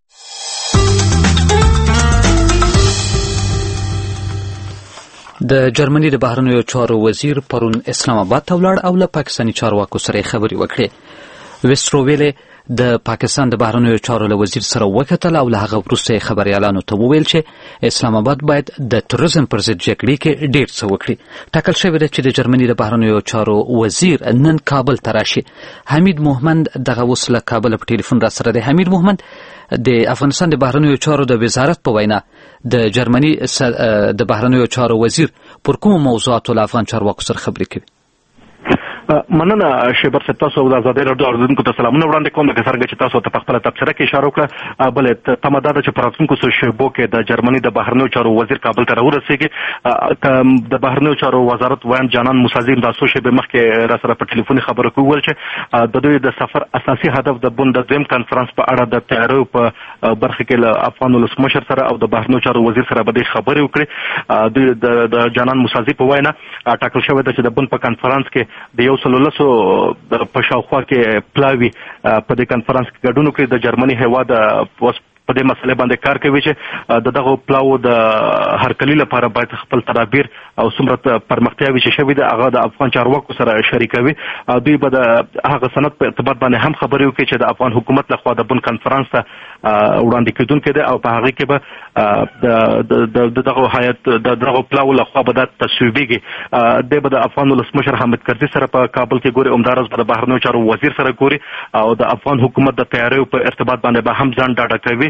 د جرمني د بهرنیو چارو وزیر پرون اسلام آباد ته ولاړ او له پاکستاني چارواکو سره خبرې وکړې. ویسټروویل د پاکستان د بهرنیو چارو له وزیر سره وکتل او له هغه وروسته خبريالانو ته وویل چې اسلام آباد باید د تروریزم پر ضد جګړې کې ډېر څه وکړي. ټاکل شوی دی چې د جرمني د بهرنیو چارو وزیر نن کابل ته راشي. حمید محمد دغه اوس له کابل په ټلیفون را سره دی. حمید محمد، د افغانستان د بهرنیو چارو د وزارت په وینا د جرمني د بهرنیو چارو وزیر پر کومو موضوعاتو له افغان چارواکو سره خبرې کوي؟ مننه شیبر صاحب، تاسو د ازادۍ راډیو اوریدونکو ته سلامونه وړاندې کوم. لکه څرنګه چې تاسو ته په خپله تبصره کې اشاره وکړه، بلې تمه دا ده چې په راتلونکو څو شېبو کې د جرمني د بهرنیو چارو وزیر کابل ته راورسېږي. د بهرنیو چارو وزارت ویاند جانان موسازي دا څو شېبې مخکې را سره په ټلیفوني خبرو کې وویل چې د دوی د سفر اساسي هدف د بن د دویم کنفرانس په اړه د تیاریو په برخه کې له افغان ولسمشر سره او د بهرنیو چارو وزیر سره به دې خبرې وکړي. دوی د جانان موسازي په وینا ټاکل شوی ده چې د بن په کنفرانس کې د 113 په شاوخوا کې پلاوي په دې کنفرانس کې ګډون وکړي. د جرمني هیواد په دې مسله باندې کار کوي چې دغه پلاو د هرکلي لپاره باید خپل تدابیر او څومره پرمختیاوي چې شوي دي هغه د افغان چارواکو سره شریکوي. دوی به د هغه سند په ارتباط باندې هم خبرې وکړي چې د افغان حکومت لخوا د بن کنفرانس ته وړاندې کېدونکی دی او په هغه کې به د دغه هیات د دغه پلاو لخوا به دا تصویبېږي. دی به د افغان ولسمشر حامد کرزي سره په کابل کې ګوري، همداراز به د بهرنیو چارو وزیر سره ګوري او د افغان حکومت د تیاریو په ارتباط باندې به هم ځان ډاډه کوي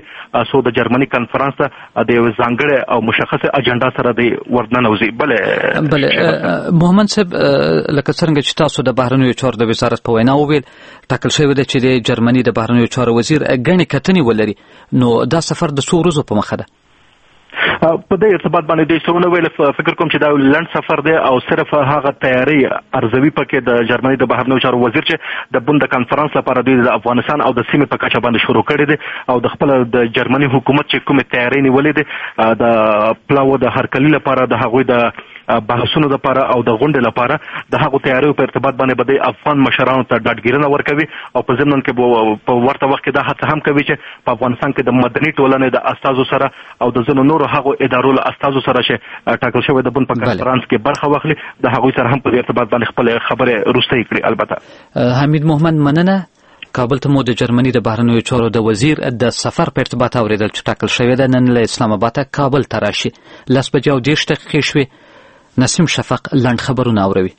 کې سو د جرمني کانفرنس ته د ځانګړي او مشخصه اجنډا سره د ورننوزي. بله محمد صاحب لکه څنګه چې تاسو د بهرنیو چارو د وزارت په وینا وویل ټاکل شوی دی چې د جرمني د بهرنیو چارو وزیر ګڼې کتنې ولري، نو دا سفر د څو ورځو په مخه ده؟ په دې ارتباط باندې د څونه ویل فکر کوم چې دا لند سفر دی او صرف هغه تیاری ارزوي پکې د جرمني د بهرنیو چارو وزیر چې د بوند کانفرنس لپاره د افغانستان او د سیمې په کچه باندې شروع کړی دی او د خپل د جرمني حکومت چې کومه تیاری نیولې ده د پلاو د هرکلی لپاره د هغوی د بحثونو لپاره او د غونډې لپاره د هغو تیاریو په ارتباط باندې به د افغان مشرانو ته ډاډګیرنه ورکوي او په ضمن کې په ورته وخت کې دا هڅه هم کوي چې په افغانستان کې د مدني ټولنې د استازو سره او د ځینو نورو هغو ادارو له استازو سره چې ټاکل شوی د بن په کانفرنس کې برخه واخلي د هغوی سره هم په ارتباط باندې خپل خبره روستۍ کړي. البته حمید محمد مننه. کابل ته مو د جرمني د بهرنیو چارو د وزیر د سفر په ارتباط اوریدل چې ټاکل شوی ده نن له اسلام آباد کابل ته راشي. 10:30 شوي. نسیم شفق لنډ خبرونه اوروي.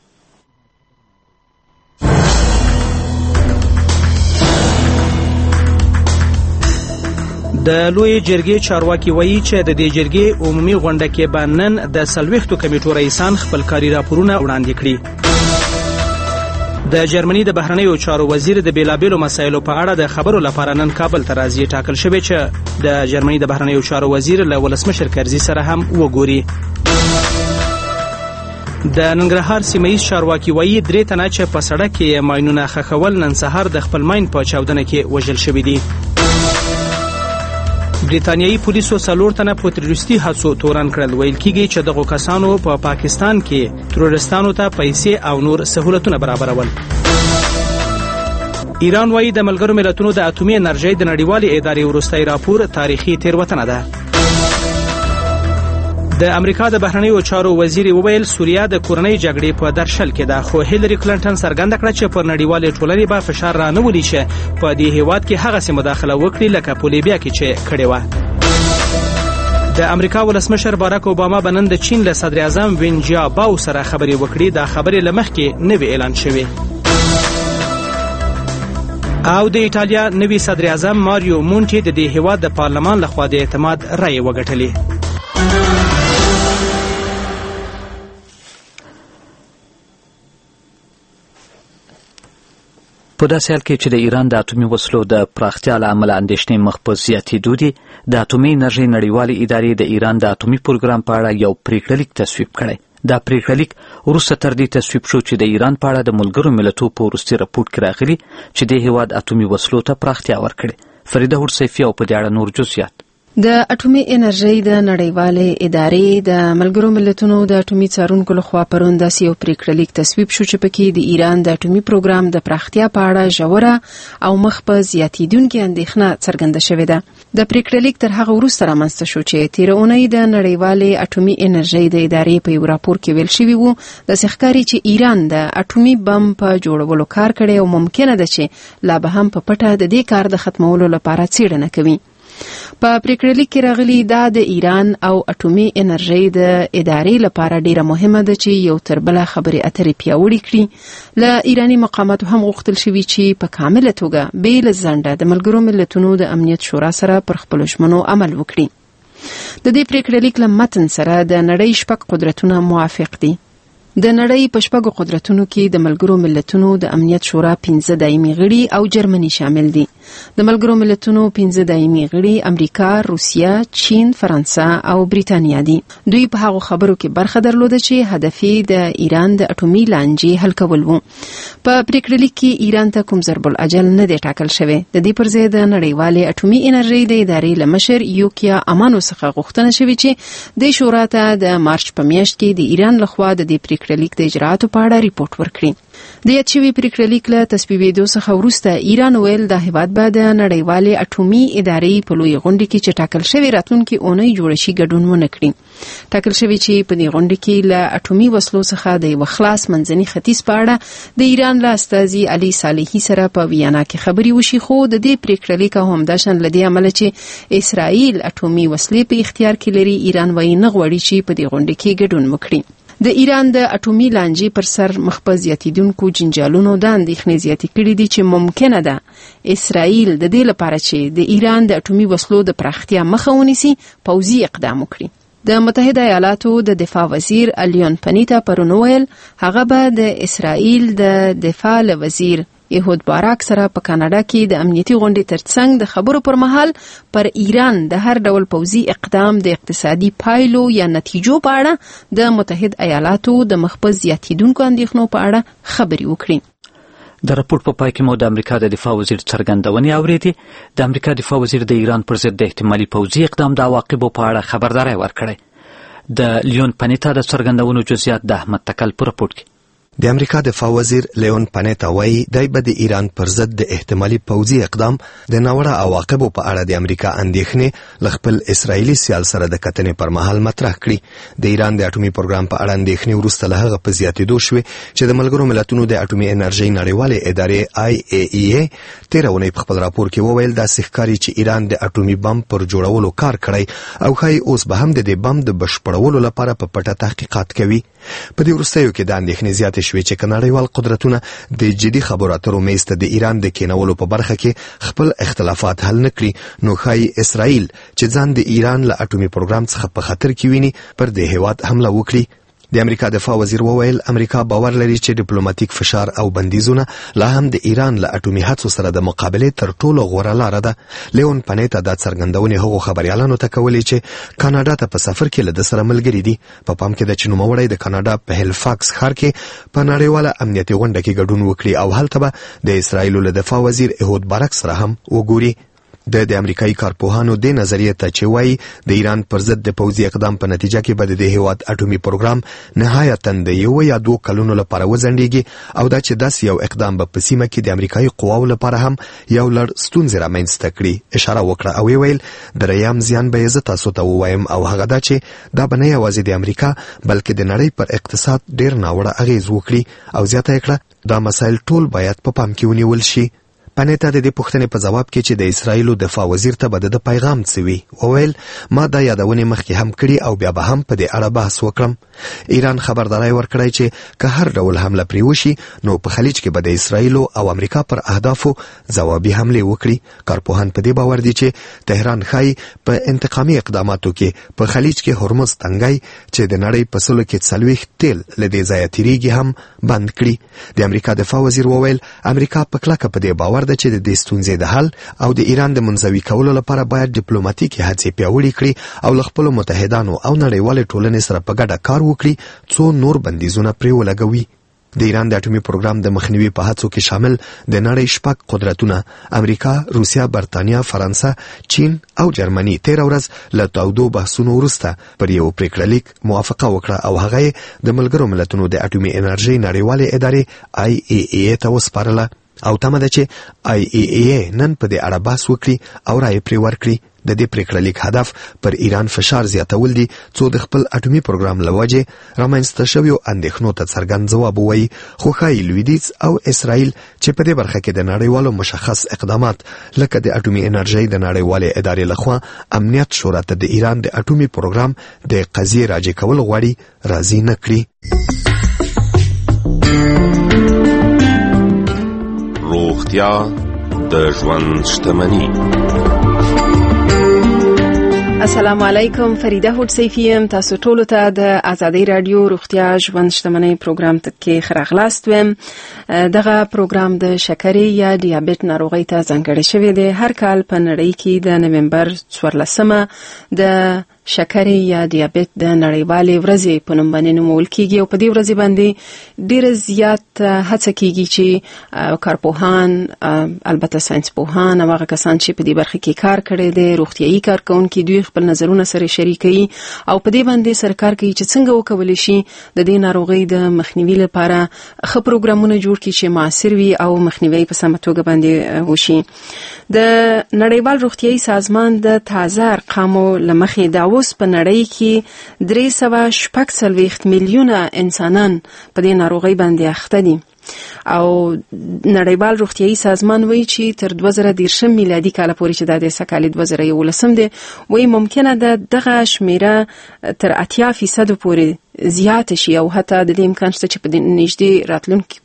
د لوی جرګې چارواکي وایي چې د دې جرګې عمومي غونډه کې به نن د 40 کمیټو رئیسان خپل کاري راپورونه وړاندې کړي. د جرمني د بهرنیو چارو وزیر د بیلابېلو مسایلو په اړه د خبرو لپاره نن کابل ته راځي. ټاکل شوی چې د جرمني د بهرنیو چارو وزیر له ولسمشر کرزي سره هم وګوري. د ننګرهار سیمه‌یز چارواکي وایي 3 تنه چې په سړک کې ماینونه خښول نن سهار د خپل ماین په چاودنه کې وژل شوي دي. بریتانیایی پولیسو 4 تنه په تروریستي حادثو تورن کړل. ویل کیږي چې دغه کسانو په پاکستان کې تروریستانو ته پیسې او نور سہولتونه برابرول. ایران وایي د ملګرو ملتونو د اټومي انرژۍ د نړیوالې ادارې وروستۍ راپور تاریخي تېروتنه ده. د امریکا د بهرنیو چارو وزیر وویل سوریه د کورنۍ جګړې په درشل کې ده، خو هیلری کلینټن څرګنده کړه چې پر نړیوالې ټولنې به فشار را نه ولي چې په دې هیواد کې هغه سم مداخله وکړي لکه په لیبیا کې چې کړې و. د امریکا ولسمشر باراک اوباما بنن د چین له صدر اعظم وین جیاباو سره خبرې وکړي. دا خبرې لمخ کې نوې اعلان شوې. او د ایټالیا نوی صدر اعظم ماریو مونټي د دې هیواد د پارلمان لخوا د اعتماد رای وګټلې. په داسې حال کې چې د ایران د اټومي وسلو د پراختیا له امله اندېښنې مخ په زیاتېدو دي، د اټومي انرژۍ نړیوالې ادارې د ایران د اټومي پروګرام په اړه یو پریکړه لیک تصویب کړی. دا پریکړه لیک وروسته تر دې تصویب شو چې د ایران په اړه د ملګرو ملتونو په وروستي راپور کې راغلي چې د هیواد اټومي وسلو ته پراختیا ورکړي. فریده هورسیفي او په دې اړه نور جزئیات. د اټومي انرژۍ د نړیوالې ادارې د ملګرو ملتونو د اټومي څارونکو لخوا پرون داسې یو پریکړه لیک تصویب شو چې پکې د ایران د اټومي پروګرام د پراختیا په اړه ژوره او مخ په زیاتېدونکې اندېښنه څرګنده شوې ده. د پریکړه لیک تر هغه وروسته رامنځته شو چې تېره اونۍ د نړیوالې اټومي انرژۍ د ادارې په یو راپور کې ویل شوي وو داسې ښکاري چې ایران د اټومي بم په جوړولو کار کړی او ممکنه ده چې لا به هم په پټه د دې کار د ختمولو لپاره څېړنه کوي. په پریکړه لیک کې راغلي دا د ایران او اټومي انرژۍ د ادارې لپاره ډیره مهمه ده چې یو تر بل خبرې اترې پیاوړې کړي. له ایرانی مقاماتو هم غوښتل شوی چې په کامله توګه بې له ځنډه د ملګرو ملتونو د امنیت شورا سره پر خپلو ژمنو عمل وکړي. د دې پریکړه لیک له متن سره د نړۍ 6 قدرتونه موافق دي. د نړۍ په 6 قدرتونو کې د ملګرو ملتونو د امنیت شورا 15 دایمي غړي او جرمني شامل دي. د ملګرو ملتونو 15 دایمي غړي امریکا، روسیه، چین، فرانسه او بریتانیا دي. دوی په هغه خبرو کې برخه درلوده چې هدف د ایران د اټومي لانجې حل کول وو. په پریکړه لیک کې ایران ته کوم ضرب الاجل نه دی ټاکل شوی. د دې پر ځای د نړیوالې اټومي انرژۍ د ادارې لمشر یوکیا امانو څخه غوښتنه شوې چې د شورا ته د مارچ په میاشت کې د ایران لخوا د دې پریکړه لیک د اجرااتو په اړه ریپورت ورکړي. د یاد شوی پریکړه لیک له تصویبېدو څخه وروسته ایران ویل د هیواد به د نړیوالې اټومي ادارې په لوی غونډه کې چې ټاکل شوی راتلونکي اونۍ جوړ شي ګډون ونه کړي. ټاکل شوی چې په دې غونډه کې له اټومي وسلو څخه د یو خلاص منځني ختیځ په اړه د ایران له استازي علي صالحي سره په ویانا کې خبري وشي، خو د دې پریکړه لیک هم داشن لدی عمل چې اسرائیل اټومي وسلې په اختیار کې لري. ایران وایي نه غواړي چې په دې غونډه کې ګډون وکړي. د ایران د اټومي لانجې پر سر مخ په زیاتیدونکو جنجالونو د اندېښنې زیاتې کړې دي چې ممکنه ده اسرائیل د دې لپاره چې د ایران د اټومي وسلو د پراختیا مخه ونیسي پوځي اقدام وکړي. د متحده ایالاتو د دفاع وزیر لیون پنیتا پرون ویل هغه به د اسرائیل د دفاع وزیر یهود باراک سره په کاناډا کې د امنیتي غونډې ترڅنګ د خبرو پر مهال پر ایران د هر ډول پوځي اقدام د اقتصادي پایلو یا نتیجو په اړه د متحده ایالاتو د مخبز زیاتیدونکو اندېښنو په اړه خبرې وکړي. د راپور په پای کې مو د امریکا د دفاع وزیر څرګندونې اورېدې. د امریکا دفاع وزیر د ایران پر ضد د احتمالي پوځي اقدام د عواقبو په اړه خبرداری ورکړی. د لیون پنیتا د څرګندونو جزئیات د احمد تکل په راپور کې. د امریکا دفاع وزیر لیون پنیتا وایي دی به د ایران پر ضد د احتمالي پوځي اقدام د ناوړه عواقبو په اړه د امریکا اندېښنې له خپل اسرائیلي سیال سره د کتنې پر مهال مطرح کړي. د ایران د اټومي پروګرام په اړه اندېښنې وروسته له هغه په زیاتېدو شوې چې د ملګرو ملتونو د اټومي انرژۍ نړیوالې ادارې IAEA تېره اونۍ په خپل راپور کې وویل داسې ښکاري چې ایران د اټومي بم پر جوړولو کار کړی او ښایي اوس به هم د دې بم د بشپړولو لپاره په پټه تحقیقات کوي. په دې وروستیو کې د اندېښنې زیاتې شوې چې نړیوال قدرتونه د جدي خبرو اترو میز ته د ایران د کېنولو په برخه کې خپل اختلافات حل نه کړي نو ښایي اسرائیل چې ځان د ایران له اټومي پروګرام څخه په خطر کې ویني پر دې هیواد حمله وکړي. د امریکا دفاع وزیر وویل امریکا باور لري چې ډیپلوماټیک فشار او بندیزونه لا هم د ایران له اټومي هڅو سره د مقابلې تر ټولو غوره لاره ده. لیون پنیتا دا څرګندونې هغو خبريالانو ته کولې چې کاناډا ته په سفر کې له د سره ملګري دي. په پام کې د چې نوموړی د کاناډا په هیلفاکس ښار کې په نړیواله امنیتي غونډه کې ګډون وکړي او هلته به د اسرائیل له دفاع وزیر یهود باراک سره هم وګوري. د امریکایي کارپوهانو د نظریې ته چې وایي د ایران پر ضد د پوځي اقدام په نتیجه کې به د هیواد اټومي پروګرام نهایتاً د 1 یا 2 کلونو لپاره وځنډېږي او دا چې داسې یو اقدام به په سیمه کې د امریکایي قواو لپاره هم یو لړ ستونزې رامنځته کړي. اشاره وکړه او ویل دریم زیان به زه تاسو ته ووایم او هغه دا چې دا به نه یوازې د امریکا بلکې د نړۍ پر اقتصاد ډېر ناوړه اغیز وکړي او زیاته یې کړه دا مسایل ټول باید په پام کې ونیول شي. پنیتا د دې پوښتنې په جواب کې چې د اسرائیلو دفاع وزیر ته به د پیغام څه وي وویل ما دا یادونه مخکې هم کړي او بیا به هم په دې اړه بحث وکړم. ایران خبرداري ورکړی چې که هر ډول حمله پرې وشي نو په خلیج کې به د اسرائیلو او امریکا پر اهدافو ځوابي حمله وکړي. کارپوهان په دې باور دي چې تهران ښایي په انتقامي اقداماتو کې په خلیج کې هرمز تنګی چې د نړۍ په سلو کې 40 تیل له دې ځایه تیریږي هم بند کړي. د امریکا دفاع وزیر وویل امریکا په کلکه په دې باور ده چې د دې ستونزې د حل او د ایران د منزوي کولو لپاره باید ډیپلوماټیکي هڅې پیاوړې کړي او له خپلو متحدانو او نړیوالې ټولنې سره په ګډه کار وکړي څو نور بندیزونه پرې ولګوي. د ایران د اټومي پروګرام د مخنیوي په هڅو کې شامل د نړۍ 6 قدرتونه امریکا، روسیا، برتانیا، فرانسه، چین او جرمني 13 ورځ له تودو بحثونو وروسته پر یو پریکړلیک موافقه وکړه او هغه د ملګرو ملتونو د اټومي انرژۍ نړیوالې ادارې IAEA ته وسپارله او تمه ده چې IAEA نن په دې اړه بحث وکړي او رائے پرې ورکړي. د دې پریکړلیک هدف پر ایران فشار زیاتول دي څو د خپل اټومي پروګرام لوجه رامنځته شویو اندېښنو ته څرګند ځواب ووایي. خو ښایي لویدیځ او اسرائیل چې په دې برخه کې د نړیوالو مشخص اقدامات لکه د اټومي انرژۍ د نړیوالې ادارې لخوا امنیت شورا ته د ایران د اټومي پروګرام د قضیې راجع کول غواړي راضي نه کړي. روغتیا د ژوند شتمني. السلام علیکم، فریده هوډسیفی یم. تاسو ټولو ته د ازادي رادیو روغتیا ژوند شتمنۍ پروګرام ته کې خراغلاست وم. دغه پروګرام د شکرې یا ډیابیټ ناروغۍ ته ځانګړی شوی دی. هر کال په نړۍ کې د نومبر 14مه د شکرې یا ډیابیټ د نړیوالې ورځې په نوم باندې نومول کیږي او په دې ورځ باندې ډېر زیات هڅه کیږي چې کارپوهان، البته ساينس پوهان او هغه کسان چې په دې برخه کې کار کړي دي، روغتيایي کارکونکي، دوی خپل نظرونه سره شریکوي او په دې باندې سرکار کوي چې څنګه وکولای شي د دې ناروغۍ د مخنیوي لپاره ښه پروګرامونه جوړ کړي چې موثر وي او مخنیوي په سمه توګه باندې وشي. د نړیوال روغتيایي سازمان د تازه ارقامو لمخې دا اوس په نړۍ کې 346 میلیونه انسانان په دې ناروغۍ باندې اخته دي او نړیوال روغتيایي سازمان وایي چې تر 2013 میلادي کال پورې چې د سکال 2011 دی وایي ممکنه ده دغه شمیره تر 80% پورې زیات شي او حتی د دې امکان شته چې په نږدې راتلونکي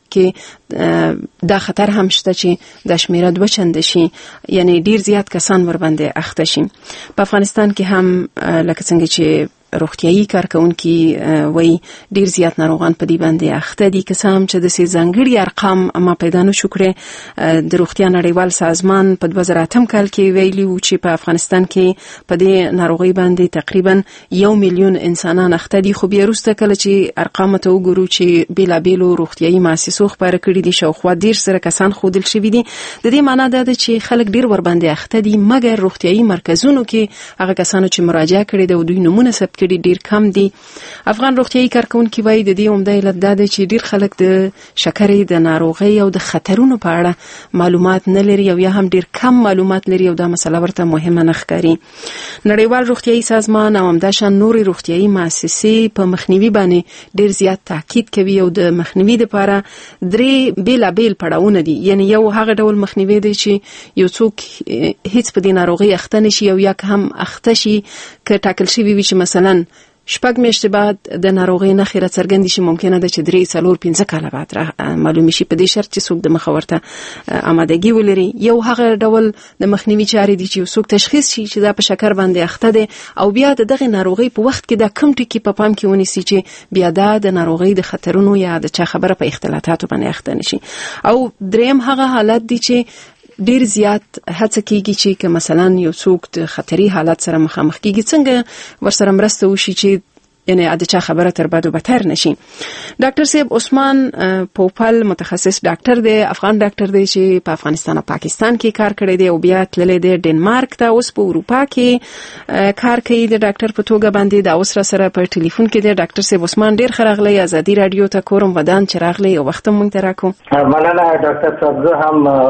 کې دا خطر هم شته چې د شمیره 2 چنده شي، یعنی ډیر زیات کسان ور باندې اخته شي. په افغانستان کې هم لکه څنګه چې روغتيایي کارکونکي وای ډیر زیات ناروغان په دې باندې اخته دي. کسان چې د سي ځانګړي ارقام ما پیدا نه شو کړې، د روغتیا نړیوال سازمان په 2008 کال کې ویلي و چې په افغانستان کې په دې ناروغي باندې تقریبا 1 میلیون انسانان اخته دي. خو بیا وروسته کله چې ارقام ته وګورو چې بیلابیلو روغتيایي مؤسسو خبره کړې دي شاوخوا ډیر سره کسان خودل شوي دي، د دې معنی دا ده چې خلک ډیر ور باندې اخته دي، مګر روغتيایي مرکزونو کې هغه کسانو چې مراجعه کړې ده او دوی نمونه ثبت کړي ډیر کم دي. افغان روغتيایي کارکونکي وایي د دې عمده علت دا ده چې ډیر خلک د شکرې د ناروغۍ او د خطرونو په اړه معلومات نه لري او یا هم ډیر کم معلومات لري او دا مسله ورته مهمه نه ښکاري. نړیوال روغتيایي سازمان او همداشان نوري روغتيایي مؤسسې په مخنیوي باندې ډیر زیات تاکید کوي او د مخنیوي لپاره 3 بیلابیل پړاوونه دي. یعنی یو هغه ډول مخنیوي دی چې یو څوک هیڅ په دې ناروغي اخته نشي او یا هم اخته شي که ټاکل شوی وي چې مثلا 6 میاشتې بعد د ناروغۍ نښې راڅرګندې شي، ممکنه ده چې 3-4-5 کاله بعد معلومې شي، په دې شرط چې څوک د مخه ورته آمادګي ولري. یو هغه ډول د مخنیوي چارې دي چې څوک تشخیص شي چې دا په شکر باندې اخته دی او بیا د دغه ناروغۍ په وخت کې دا کم ټکي په پام کې ونیسي چې بیا دا د ناروغۍ د خطرونو یا د چا خبره په اختلاطاتو باندې اخته نشي. او دریم هغه حالت دی چې ډیر زیات هڅه کیږي چې مثلا یو څوک د خطري حالت سره مخامخ کیږي څنګه ورسره مرسته وشي چې یعنی د چا خبره تر بد او بدتر نشي. ډاکټر صاحب عثمان پوپل متخصص ډاکټر دی، افغان ډاکټر دی چې په افغانستان او پاکستان کې کار کړی دی او بیا تللی دی ډنمارک ته، اوس په اروپا کې کار کوي د ډاکټر په توګه باندې. دا اوس را سره په ټلیفون کې دی. ډاکټر صاحب عثمان ډیر خراغلی ازادي رادیو ته کورم ودان چې راغلی او وخت مونږ ته راکو. مننه ډاکټر صاحب، زه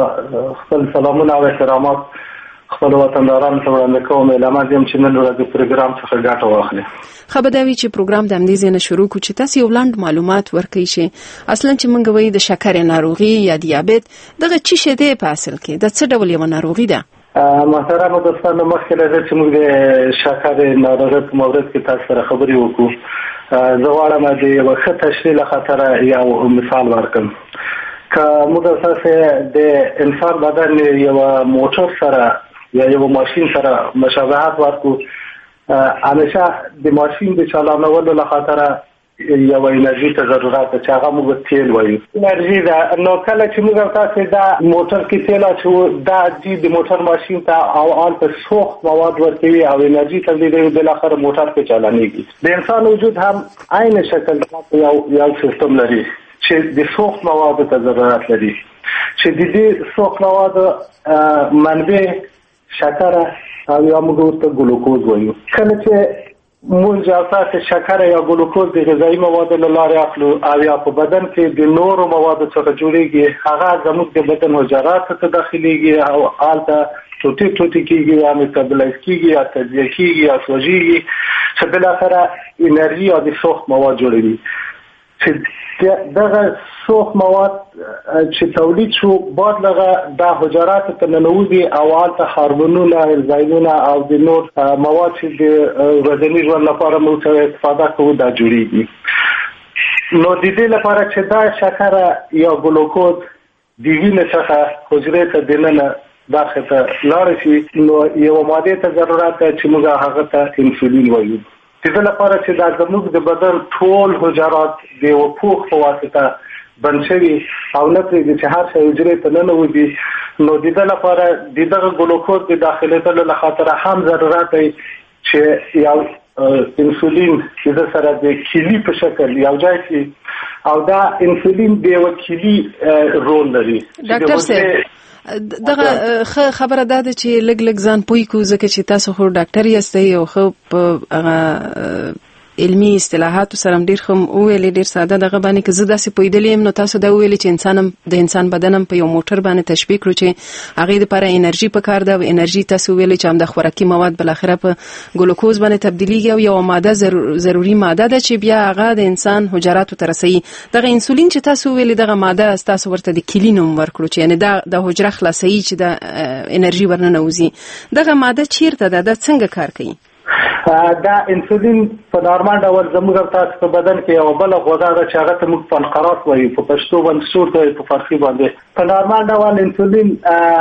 هم خپل سلامونه او احترامات خپل وطندارانو ته وړاندې کوم. اعلان دیم چې نن ورځ د پروګرام څخه ګټه واخلي. خبرداوی چې پروګرام د همدې ځای نه شروع کو چې تاسو یو لاند معلومات ورکړئ شي. اصلا چې موږ وایو د شکر ناروغي یا دیابت دغه څه شی دی په اصل کې؟ د څه ډول یو ناروغي ده؟ محترم دوستان، مخکې له چې موږ د شکر ناروغۍ په مورد کې تاسو سره خبرې وکړو، زه غواړم د یو ښه تشریح لپاره یو مثال ورکړم. که موږ تاسو د انسان بدن یو موټر سره یا یو ماشین سره مشابهت ورکړو، همیشه د ماشین د چلانولو لپاره یو انرژي ته ضرورت ده چې هغه موږ تیل وایو. انرژي ده. نو کله چې موږ تاسو دا موټر کې تیل اچو، دا د موټر ماشین ته او آل په سوخت مواد ورکوي او انرژي تولیدوي، بالاخره موټر په چلانېږي. د انسان وجود هم عین شکل یو سیستم لري چې د سوخت مواد ته ضرورت لري، چې د دې سوخت مواد منبع شکر او یا موږ ورته ګلوکوز وایو. کله چې موږ اساس شکر یا ګلوکوز د غذایی موادو له لارې اخلو او یا په بدن کې د نورو موادو څخه جوړیږي، هغه زموږ د بدن حجرات ته داخليږي او آلته ټوټي ټوټي کیږي یا میتابولایز کیږي یا تجزیه کیږي یا سوځيږي، چې بالاخره انرژي او د سوخت مواد جوړوي. چې دغه سوخت مواد چې تولید شو بعد لغه د حجرات ته ننوځي او آلته هورمونونه، انزایمونه او د نور مواد چې د ورځني ژوند لپاره موږ استفاده کوو دا جوړیږي. نو د دې لپاره چې دا شکر یا ګلوکوز د وینې څخه حجرې ته دننه برخه ته لاړ شي، نو یو ماده ته ضرورت ده چې موږ هغه ته انسولین وایو. د دې لپاره چې دا زموږ د بدن ټول حجرات د یو پوښ په واسطه بند شوي او نه پرېږدي چې هر شی حجرې ته ننوځي، نو د دې لپاره د دغه ګلوکوز د داخلېدلو له خاطره هم ضرورت دی چې یو انسولین چې سره د کیلي په شکل یو ځای شي او دا انسولین د یو کیلي رول لري. ډاکټر صاحب دغه خبره ده چې لګ ځان پوي کو ځکه چې تاسو خو ډاکټر یاستئ او خو په علمي اصطلاحات سره ډیر خم ویلې ډیر ساده دغه باندې که زه داسې پویدلې نو تاسو دا ویلې چې انسان بدنم په یو موټر باندې تشبیه کړو چې هغه لپاره انرژي پکار ده او انرژي تاسو ویلې چې هم د خوراکي مواد بل اخره په ګلوکوز باندې تبدیلیږي او یو ماده ضروري ماده ده چې بیا هغه د انسان حجراتو ته رسي. دغه انسولین چې تاسو ویلې دغه ماده تاسو ورته د کلینوم ورکړو چې یعنی د حجره خلاصي چې د انرژي ورننه وځي، دغه ماده چیرته ده؟ د څنګه کار کوي؟ دا انسولین په نورمال ډول زموږ تاسو په بدن کې یو بل غوړه ده چې هغه ته موږ پنقراس وایو په پښتو باندې سور ته په فارسی باندې په نورمال ډول انسولین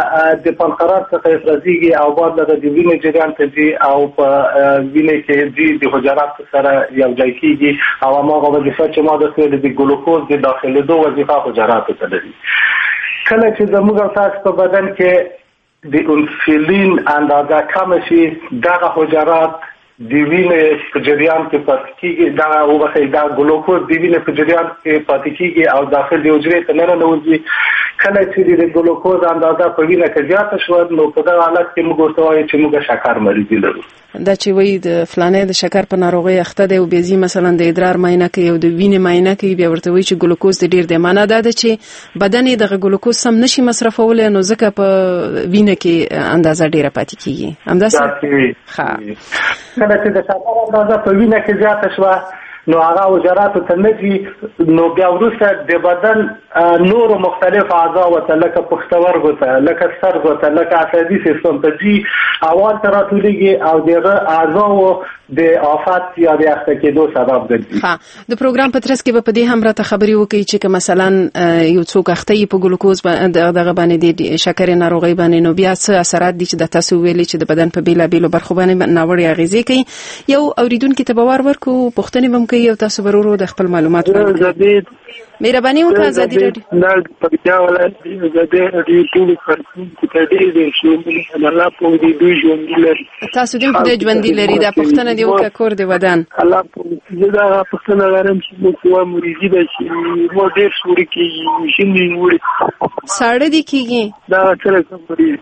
د پنقراس څخه افرازيږي او بعد د وینې جریان ته ځي او په وینې کې د حجرات سره یو ځای کیږي او هغه وظیفه چې ما د سویل د ګلوکوز د داخله دوه وظیفه حجرات ته لري. کله چې زموږ تاسو په بدن کې د انسولین اندازه کم شي دغه حجرات د وینې په جریان کې پاتې کیږي دا وبخې دا ګلوکوز د وینې په جریان کې پاتې کیږي او داخل د حجرې ته نه ننوځي. کله چې د ګلوکوز اندازه په وینه کې زیاته شو نو په دغه حالت کې موږ ورته وایو چې موږ شکر مریض لرو. دا چې وایي د فلانې د شکر په ناروغۍ اخته دی او بيزي مثلا د ادرار معاینه کوي او د وینې معاینه کوي بیا ورته وایي چې ګلوکوز د ډیر دی. معنا دا ده چې بدن دغه ګلوکوز سم نشي مصرفولای نو ځکه په وینه کې اندازه ډیره پاتې کیږي. همداسې ها کله چې د شکر اندازه په وینه کې زیاته شو نو هغه حجرات ته نږدې نو بیا وروسته د بدن نور مختلف اعضاء ته لکه پښتورګو ته لکه سترګو ته لکه عصبي سیستم ته دي اول تر ټولېږي او دغه اعضاء د آفات یا د اخته کېدو سبب ګرځي. ها د پروګرام په ترڅ کې په دې هم راته خبري وکړي چې مثلا یو څوک اخته په ګلوکوز دغه باندې د شکر ناروغي باندې نو بیا څه اثرات دي چې د تاسو ویلي چې د بدن په بیلابیلو برخو باندې ناوړه اغیزې کوي. یو اوریدونکو ته باور ورکو پښتني بم کوي او تاسو ورورو د خپل معلومات ورکړئ. مهرباني وکړئ ازادي رادیو نه پکې ولای زده رادیو ټول فرصت ته دې شو الله په دې ژوند لري تاسو دې په ژوند لري دا پښتنه دی وکړه کور دی ودان الله په دا پښتنه لرم چې موږ مریضي ده چې مو ډېر شوري کې شینې وړي ساړه دي کیږي دا څه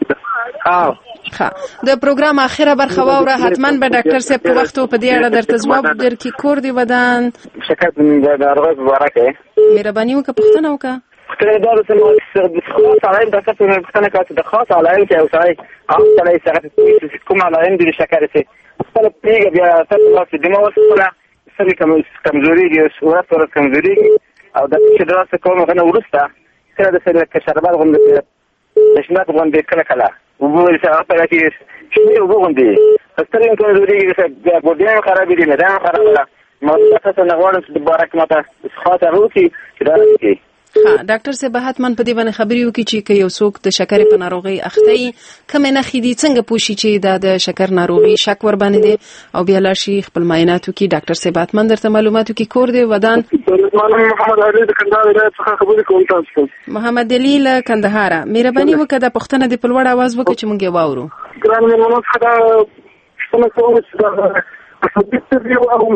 کوي ها د پروګرام اخیره برخه واوره حتما به ډاکټر صاحب په وخت په دې اړه درته ځواب درکړي. کور دی ودان شکر د ناروغ مبارکه مهرباني وکړه پښتنه وکړه پښتنه دا د خاص علایم د کتو پښتنه کاته د خاص علایم چې اوسای اصلي سره کوم علایم د شکر څخه خپل پیګه بیا تاسو د دماغ سره سره کمزوري کې صورت ور کمزوري او د چې دراسه کوم غنه ورسته کله د سره کشربال غوندې نشنات غوندې کله کله وګورئ چې هغه راځي چې وګورئ سترین کمزوري کې ګوډین خراب دي نه دا خراب ده مؤسسه نغواړم چې مبارک ماته خاطر وکي چې دا کوي. ها ډاکټر صاحب حتمن په دې باندې خبري وکي چې یو څوک د شکر په ناروغي اخته کوم نه خېدي څنګه پوښي چې د شکر ناروغي شک ور باندې دي او بیا لاشي خپل معاینات وکي. ډاکټر صاحب حتمن درته معلومات وکي. کور دی ودان محمد علي د کندهار ولایت څخه خبرې کوم تاسو محمد علي له کندهار مهرباني وکړه د پښتنه د پلوړ आवाज وکړه چې مونږ واورو. ګران مېلمانو څخه څنګه کوم چې دا او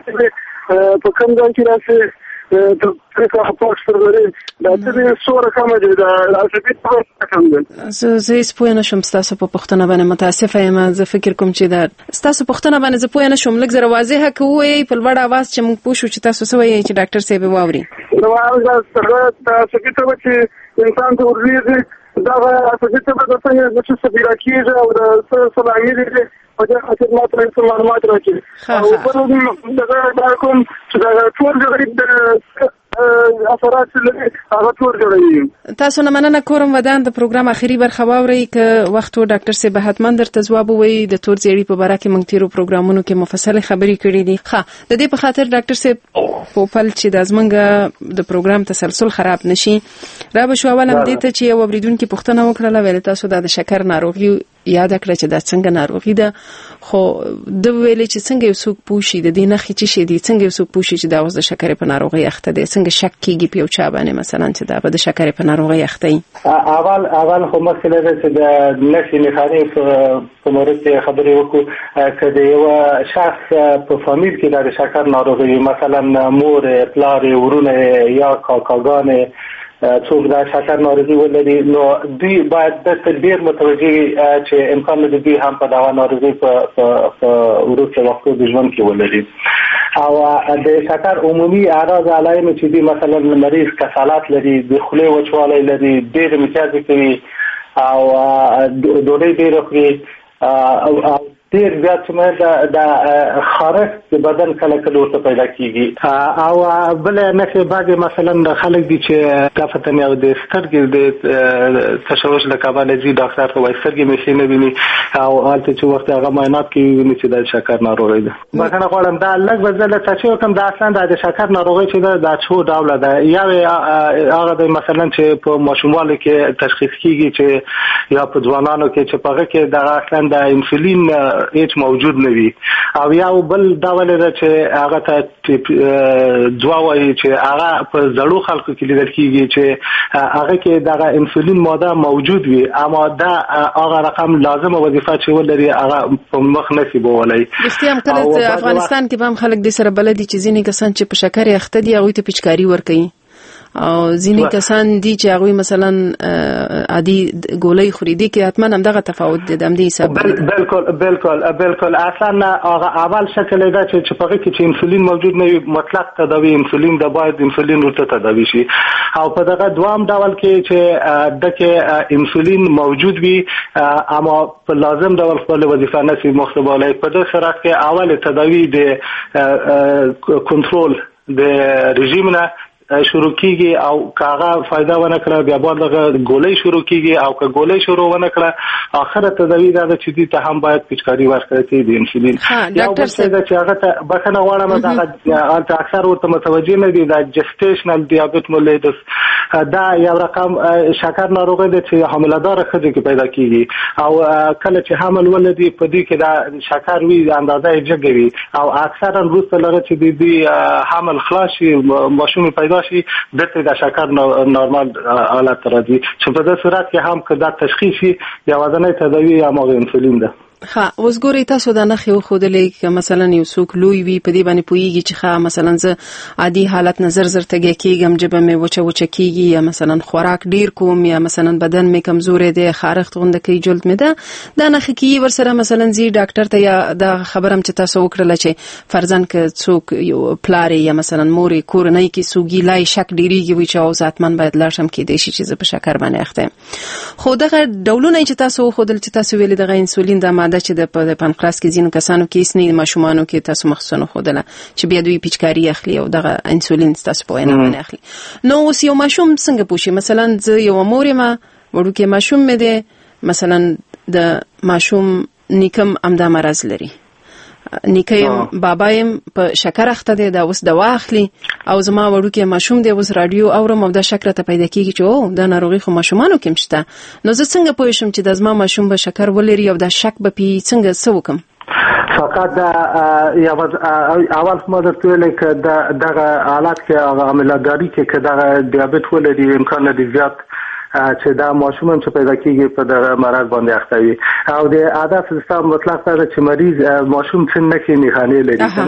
مرسته په کوم ځای کې راځي د څه په سره لري دا چې سوره کومه ده دا عصبي په کوم ده زه سپوږ نه شم تاسو په پښتنه باندې متاسفه یم. زه فکر کوم چې دا تاسو پښتنه باندې زه پوه نه شم لږ زره واضحه کوی په لوړ आवाज چې موږ پوښو چې تاسو څه وایي چې ډاکټر صاحب واوري. نو هغه تاسو کې چې انسان ته ورځي دا عصبي ته د څنګه چې سپیرا کیږي او د سلامي دي په دې خاطر ماته معلومات راکړي او په دا کوم چې دا ټول د اثرات لري هغه ټول جوړوي. تاسو نه مننه کوم ودان د پروګرام اخیری برخه واوري ک وخت ډاکټر صاحب حتمن درته ځواب وایي د تور زیړی په باره کې موږ تیرو پروګرامونو کې مفصل خبرې کړې دي. ښه د دې په خاطر ډاکټر صاحب په پل چې د ازمنګ د پروګرام تسلسل خراب نشي را به شو اولم دې ته چې اوریدونکو پوښتنه وکړه ویل تاسو د شکر ناروغي یاد کړئ چې دا څنګه ناروغي ده خو د ویلې چې څنګه یو څوک پوښي د دې نخې چې شي دي څنګه یو څوک پوښي چې دا اوس د شکر په ناروغي اخته دي څنګه شک کیږي په یو چا باندې مثلا چې دا به د شکر په ناروغي اخته وي. اول خو مسله ده چې د نشي نخاري په مورد خبرې وکړو چې د یو شخص په فامیل کې د شکر ناروغي مثلا مور پلار ورونه یا کاکاګان څوک دا شکر ناروغي ولري نو دوی باید د ډیر متوجي چې امکان لري دوی هم په دا ناروغي په ورته وخت د ژوند کې ولري او د شکر عمومي اعراض علایم چې دي مثلا مریض کسالات لري د خولې وچوالی لري ډیر میتاز کوي او ډوډۍ ډیر خوري او ډیر زیات چې د خارښ د بدن کله کله ورته پیدا کیږي او بل نه کې بعضی مثلا خلک دي چې کافتن یو د سترګې د تشوش د کابلجی ډاکټر ته وایي سترګې مې نه ویني او حالت چې وخت هغه معاینات کوي چې د شکر ناروغي ده. بخښنه غواړم دا لږ بدله چې کوم د اصلا د شکر ناروغي چې د څو ډول ده. یا هغه د مثلا چې په ماشومانو کې تشخیص کیږي چې یا په ځوانانو کې چې په هغه کې د اصلا د انسولین هیڅ موجود نه وي او یا بل ډول ده چې هغه ته ځوایي چې هغه په زړو خلکو کې لیدل کیږي چې هغه کې د انسولین ماده موجود وي اما دا هغه رقم لازمه وظیفه چې ولري هغه په مخ نسی بولای. رښتیا هم کله افغانستان کې هم خلک د سره بلدي چې ځینې کسان چې په شکر اخته دي هغه ته پچکاری ورکوي او ځینې کسان دي چې هغه مثلا عادي ګولۍ خوري دي کې حتما هم دغه تفاوت دی د دې حساب. بالکل اصلا هغه اول شکل دی چې په هغه کې چې انسولین موجود نه وي مطلق تداوی انسولین د باید انسولین ورته تداوی شي او په دغه دوام ډول کې چې دغه انسولین موجود وي اما په لازم ډول خپل وظیفه نشي مخبولای په دغه سره کې اول تداوی د کنټرول د رژیم نه شروع کیږي او کاغه فائدہ ونه کړه بیا بعد ګولۍ شروع کیږي او که ګولۍ شروع ونه کړه اخره تداوی دا چې دي ته هم باید پچکاری ورکړي دي انسولین. ډاکټر صاحب چې هغه ته بخنه غواړم دا اکثر ورته متوجه نه دي دا جسټیشنل دیابیت مولایټس دا یو رقم شکر ناروغي ده چې حامله‌دار ښځې کې پیدا کیږي او کله چې حمل ولدي په دې کې دا شکر وی اندازه جګوي او اکثرا وروسته لږ چې د حمل خلاص شي ماشوم پیدا شي دته د شکر نورمال حالت راځي چې په دې صورت کې هم کدا تشخیص شي یا وزنه تداوی یا موږ انسولین ده. اوس ګورئ تاسو دا نښې وښودلې که مثلا یو څوک لوی وي په دې باندې پوهیږي چې مثلا زه عادي حالت نظر زر تګی کېږم جبه مې وچه کېږي یا مثلا خوراک ډیر کوم یا مثلا بدن مې کمزوری دی خارښت غونډه کوي جلد مې ده دا نښې کې ورسره مثلا زی ډاکټر ته یا دا خبرم چې تاسو وکړله چې فرضاً که څوک یو پلار یا مثلا مور کورنۍ کې سوګي لای شک ډیریږي وي چې او ذاتمن باید لاړ شم کېدای شي چې زه په شکر باندې اخته یم خو دغه ډولونه چې تاسو وښودل چې تاسو ویلې دغه انسولین د ماده چې د پانکراس کې ځینو کسانو کې اسنی ماشومانو کې تاسو مخصوصا خودله چې بیا دوی پچکاری اخلي او دغه انسولین تاسو په وینا باندې اخلي نو اوس یو ماشوم څنګه پوښي مثلا زه یو مور ما وړوکی ماشوم مې دی مثلا د ماشوم نیکم امدا مرز لري نیکه بابایم په شکر اخته دی دا اوس دوا اخلي او زما وړوکی ماشوم دی اوس رادیو اورم او دا شکر ته پیدا کیږي چې او دا ناروغي خو ماشومانو کې مشته نو زه څنګه پوه شم چې د زما ماشوم به شکر ولري او دا شک به پی څنګه سوکم فقط اول ما درته ویل چې دغه حالت کې عملداري کې دغه دیابت ولري امکان لري زیات چې دا ماشوم هم چې پیدا کیږي په دغه مرض باندې اخته وي او د عادت سیستم مطلق دا چې مریض ماشوم څنګه کې میخانه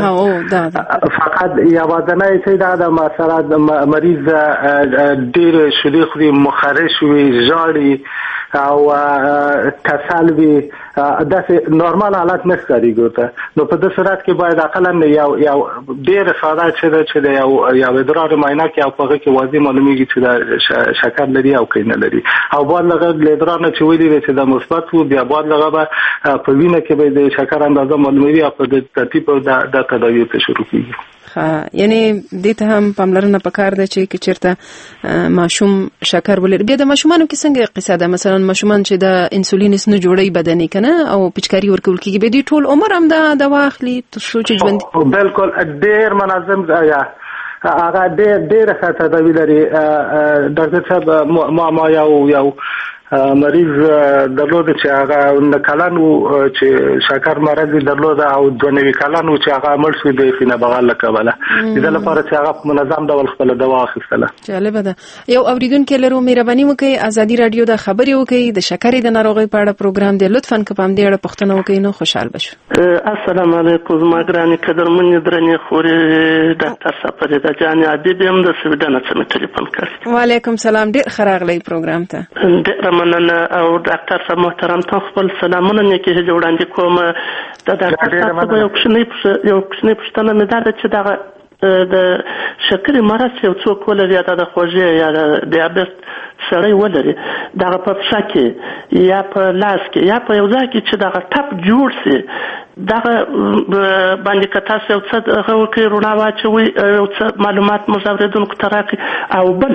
لري فقط یا ودانه چې دا د مثلا مریض ډیر شدي خوري مخرش وي ژاړي او کسل وي داسې نورمال حالت نه ښکاري ګوته نو په دې صورت کې باید اقلا یو ډیر ساده چې د یو ادرار معاینه کې او په کې واضح معلومیږي چې دا شکر لري او کین لري او بعد لږ ادرار نه چې ویلي چې د مثبت وو بیا بعد لږ به په وینه کې به د شکر اندازه معلومیږي او په دې ترتیب د تداوی ته شروع کیږي. یعنی دې ته هم پاملرنه پکار ده چې چیرته ماشوم شکر ولري بیا د ماشومانو کې څنګه قصه ده مثلا ماشومان چې د انسولین نه جوړي بدني کنه او پچکاری ورکول کیږي به دې ټول عمر هم دا دوا اخلي تاسو چې ژوند بالکل ډیر منظم یا هغه ډیر ښه تداوی لري ډاکټر صاحب ما یو مریض درلود چې هغه نکلانو چې شکر مرض درلود او دونوي کلانو چې هغه مړ شو د فینه بغل لکبله د لپاره چې هغه منظم ډول خپل دوا اخیستله. جالب ده. یو اوریدونکو لرو مهرباني وکړئ ازادي رادیو د خبري وکړئ د شکرې د ناروغي په اړه پروګرام دی لطفاً کپم دی اړه پښتنه وکړئ نو خوشحال بشو. السلام علیکم ما ګراني قدرمن درنې خوري ډاکټر صاحب د جان عادي بهم د سویډن څخه ټلیفون کړ. وعلیکم سلام ډیر خراغلی پروګرام ته. مننه او ډاکټر صاحب محترم ته خپل سلامونه نیکه جوړاندې کوم د ډاکټر صاحب یو کوچنی پوښتنه مې ده چې دغه د شکرې مرض یو څوک ولري یا د خوږې یا د دیابت سړی ولري دغه په پښه کې یا په لاس کې یا په یو ځای کې چې دغه ټپ جوړ سي دغه باندې که تاسو یو څه هغه وکړئ رڼا واچوئ یو څه معلومات مو اورېدونکو ته راکړئ او بل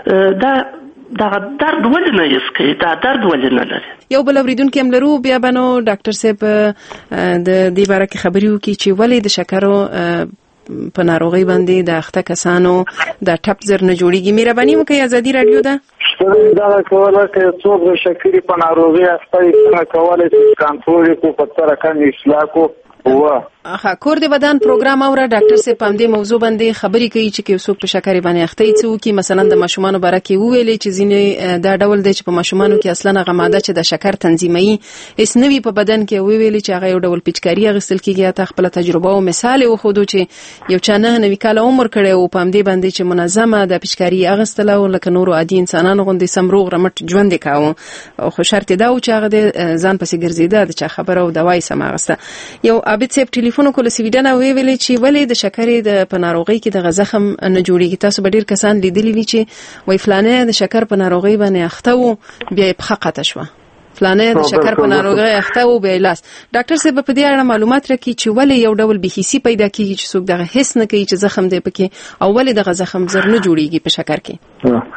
دغه درد ولې نه یې کوي دا درد ولې نه لري. یو بل اوریدونکي هم لرو بیا به نو ډاکټر صاحب د دې باره کې خبرې وکړي چې ولې د شکرو په ناروغي باندې د اخته کسانو د ټپ زر نه جوړیږي. مهرباني وکړئ ازادي رادیو ده دا کوله چې څوک د شکرې په ناروغي اخته څنګه کولای شي کنټرول کو په تر کم اصلاح کو کور د بدن پروګرام اوره ډاکټر صاحب په دې موضوع باندې خبري کوي چې څوک په شکرې باندې اخته څو کی مثلا د ماشومان باره کې ویلې چې ځینې دا ډول دی چې په ماشومانو کې اصلا هغه ماده چې د شکر تنظیمي اس نوي په بدن کې ویلې چې هغه یو ډول پچکاری غسل کیږي. ته خپل تجربه او مثال وخودو چې یو چانه نوي کال عمر کړي او په دې باندې چې منظمه د پچکاری اغستله او لکه نور عادي انسانانو غوندي سمروغ رمټ ژوند وکاو خو شرط دا او چې هغه ځان پسې ګرځیدا د چا خبره او دوايي سماغسته. یو عابد صاحب ټلیفون کول سویډن او ویلې چې ولې د شکرې د پناروغي کې د زخم نه جوړیږي. تاسو به ډیر کسان لیدلی وي چې وای فلانه د شکر په ناروغي باندې اخته وو بیا یې پخه قطه شو فلانه د شکر په ناروغي اخته وو بیا لاس. ډاکټر صاحب په دې اړه معلومات راکړي چې ولې یو ډول بهیسي پیدا کیږي چې څوک دغه حس نه کوي چې زخم دی پکې او ولې دغه زخم زر نه جوړیږي په شکر کې.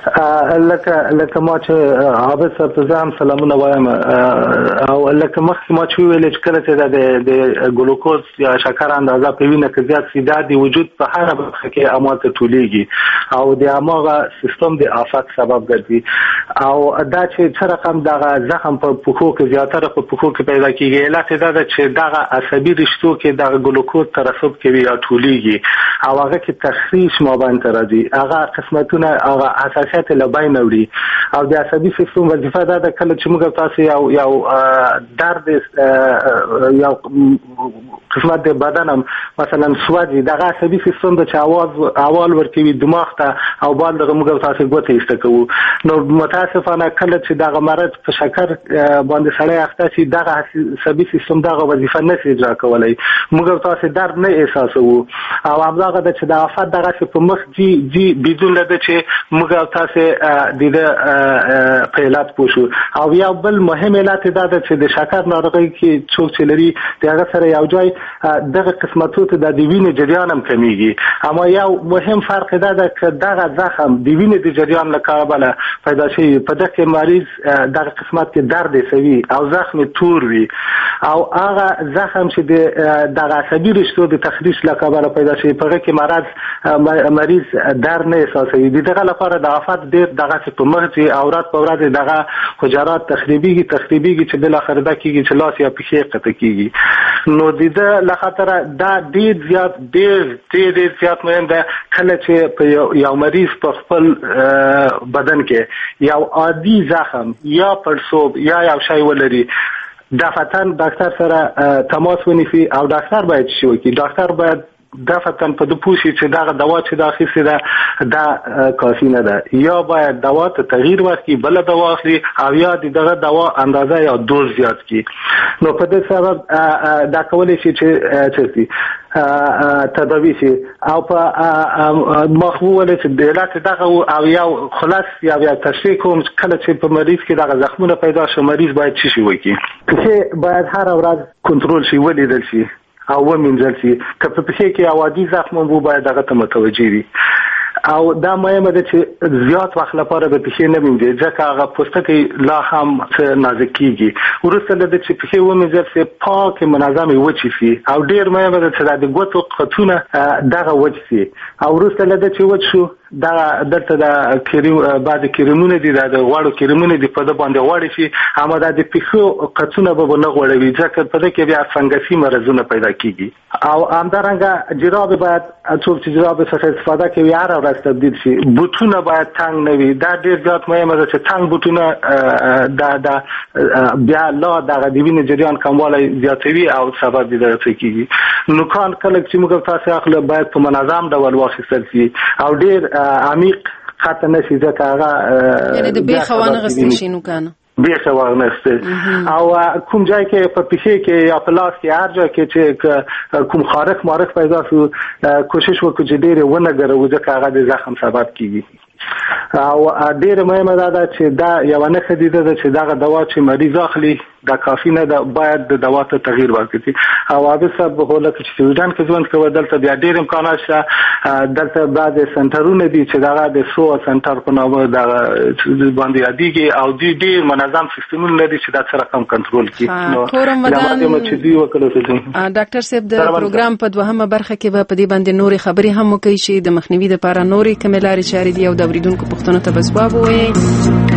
لکه ما چې عابد صاحب ته زم سلامونه وایم او لکه مخکې ما چې ویل چې کله چې د ګلوکوز یا شکر اندازه په وینه کې زیات شي د وجود په هر برخه کې اماته ټولېږي او د اماغه سیستم د آفات سبب ګرځي او دا چې څه رقم دغه زخم په پوکو کې زیاتره په پوکو کې پیدا کیږي علت دا ده چې دغه عصبي رشتو کې دغه ګلوکوز ترسب کوي یا ټولېږي او هغه کې تخریش ما باندې راځي هغه قسمتونه هغه حساسیت لبای نوړي او د عصبي سیستم وظیفه دا ده کله چې موږ تاسو یو درد یو قسمت د بدنم مثلا سوځي دغه عصبي سیستم د اول ورکوي دماغ ته او بعد دغه موږ تاسو ګوته ایستکو. نو متاسفانه کله چې دغه مرض په شکر باندې سړی اخته شي دغه عصبي سیستم دغه وظیفه نه اجرا کولای موږ تاسو درد نه احساسو او همدغه د چې د آفات دغه په مخ جی بدون لده چې موږ تاسو د په علت پوښو او یو بل مهم علت دا ده چې د شکر ناروغي کې څوک چې لري دغه سره یو ځای دغه قسمتو ته د وینې جریان هم کمیږي اما یو مهم فرق دا ده چې دغه زخم د وینې د جریان له کابله پیدا شي په دغه مریض دغه قسمت کې درد سوي او زخم تور وي او هغه زخم چې دغه عصبي رشتو د تخریش له کابله پیدا شي په هغه کې مریض درد نه احساسوي. دغه لپاره د آفات ډېر دغه په مغزي او رات په ورځ دغه حجرات تخریبيږي چې بل اخر دا کیږي چې لاس یا پښې قطع کیږي. نو د لخطر دا ډېر زیات مهم ده کله چې په یو مریض په خپل بدن کې یو عادي زخم یا پړسوب یا یو شی ولري دفتن ډاکټر سره تماس ونیسي او ډاکټر باید شي وکړي. ډاکټر باید دفتن په د پوښي چې دا دوا چې دا اخیستې ده دا کافي نه ده یا باید دوا ته تغییر ورکړي بل دوا اخلي او یا دغه دوا اندازه یا دوز زیات کړي. نو په دې سبب دا کولای شي چې تداوی شي او په مخوله چې د علت دغه او یو خلاص یا تشریح کوم کله چې په مریض کې دغه زخمونه پیدا شي مریض باید شي وکړي چې باید هر ورځ کنټرول شي ولیدل شي او ومنځل شي که په پښې کې عوادي زخم وو باید دغه ته متوجه وي او دا مهمه ده چې زیات وخت لپاره به پښې نه وینځي ځکه هغه پوستکی لا هم نازک کیږي ورسته د چې پښې ومنځل شي پاک منظم وچی شي او ډیر مهمه ده چې د ګوتو قطونه دغه وچ شي او ورسته د چې وچ شو دا دلته د کریم بعد کریمونه دي د غوړو کریمونه دي په د باندې غوړي شي اما د پښو قطونه به نه غوړوي ځکه په دې کې بیا فنګسي مرزونه پیدا کیږي او همدارنګه جرابه باید څوک چې جرابه څخه استفاده کوي هر ورځ تبدیل شي. بوتونه باید تنگ نه وي دا ډیر زیات مهمه ده چې تنگ بوتونه د بیا لا د غدیوین جریان کموالی زیاتوي او سبب دي درته کیږي. نوکان کله چې موږ تاسو اخله باید په منظم ډول واخیستل شي او ډیر عمیق خط نشي ځکه هغه یعنی د بیخوانه غسل شي نو کنه بیخه ورنسته او کوم ځای کې په پښې کې یا په لاس کې هر ځای کې چې کوم خارق پیدا شو کوشش وکړو چې ډېر ونه ګرځو ځکه هغه د زخم سبب کیږي. او ډیره مهمه ده چې دا یو نه خديده ده چې دا دوا چې مریض اخلي دا کافي نه ده، باید د دوا ته تغییر ورکړي. او اوبه سبب هوله چې سویډن کې ژوند کوي دلته بیا ډیر امکانات شته، دلته بعض سنټرونه دي چې دا د سو سنټر په نوم دا باندې یادېږي او دوی ډیر منظم سیستمونه لري چې دا سره کم کنټرول کړي. نو لمدې چې دی وکړو ډاکټر صاحب د پروګرام په دوهمه برخه کې به په دې باندې نورې خبرې هم وکړي چې د مخنیوي لپاره نورې کومې لارې چارې دي او د اوریدونکو پوښتنو ته به ځواب ووایي.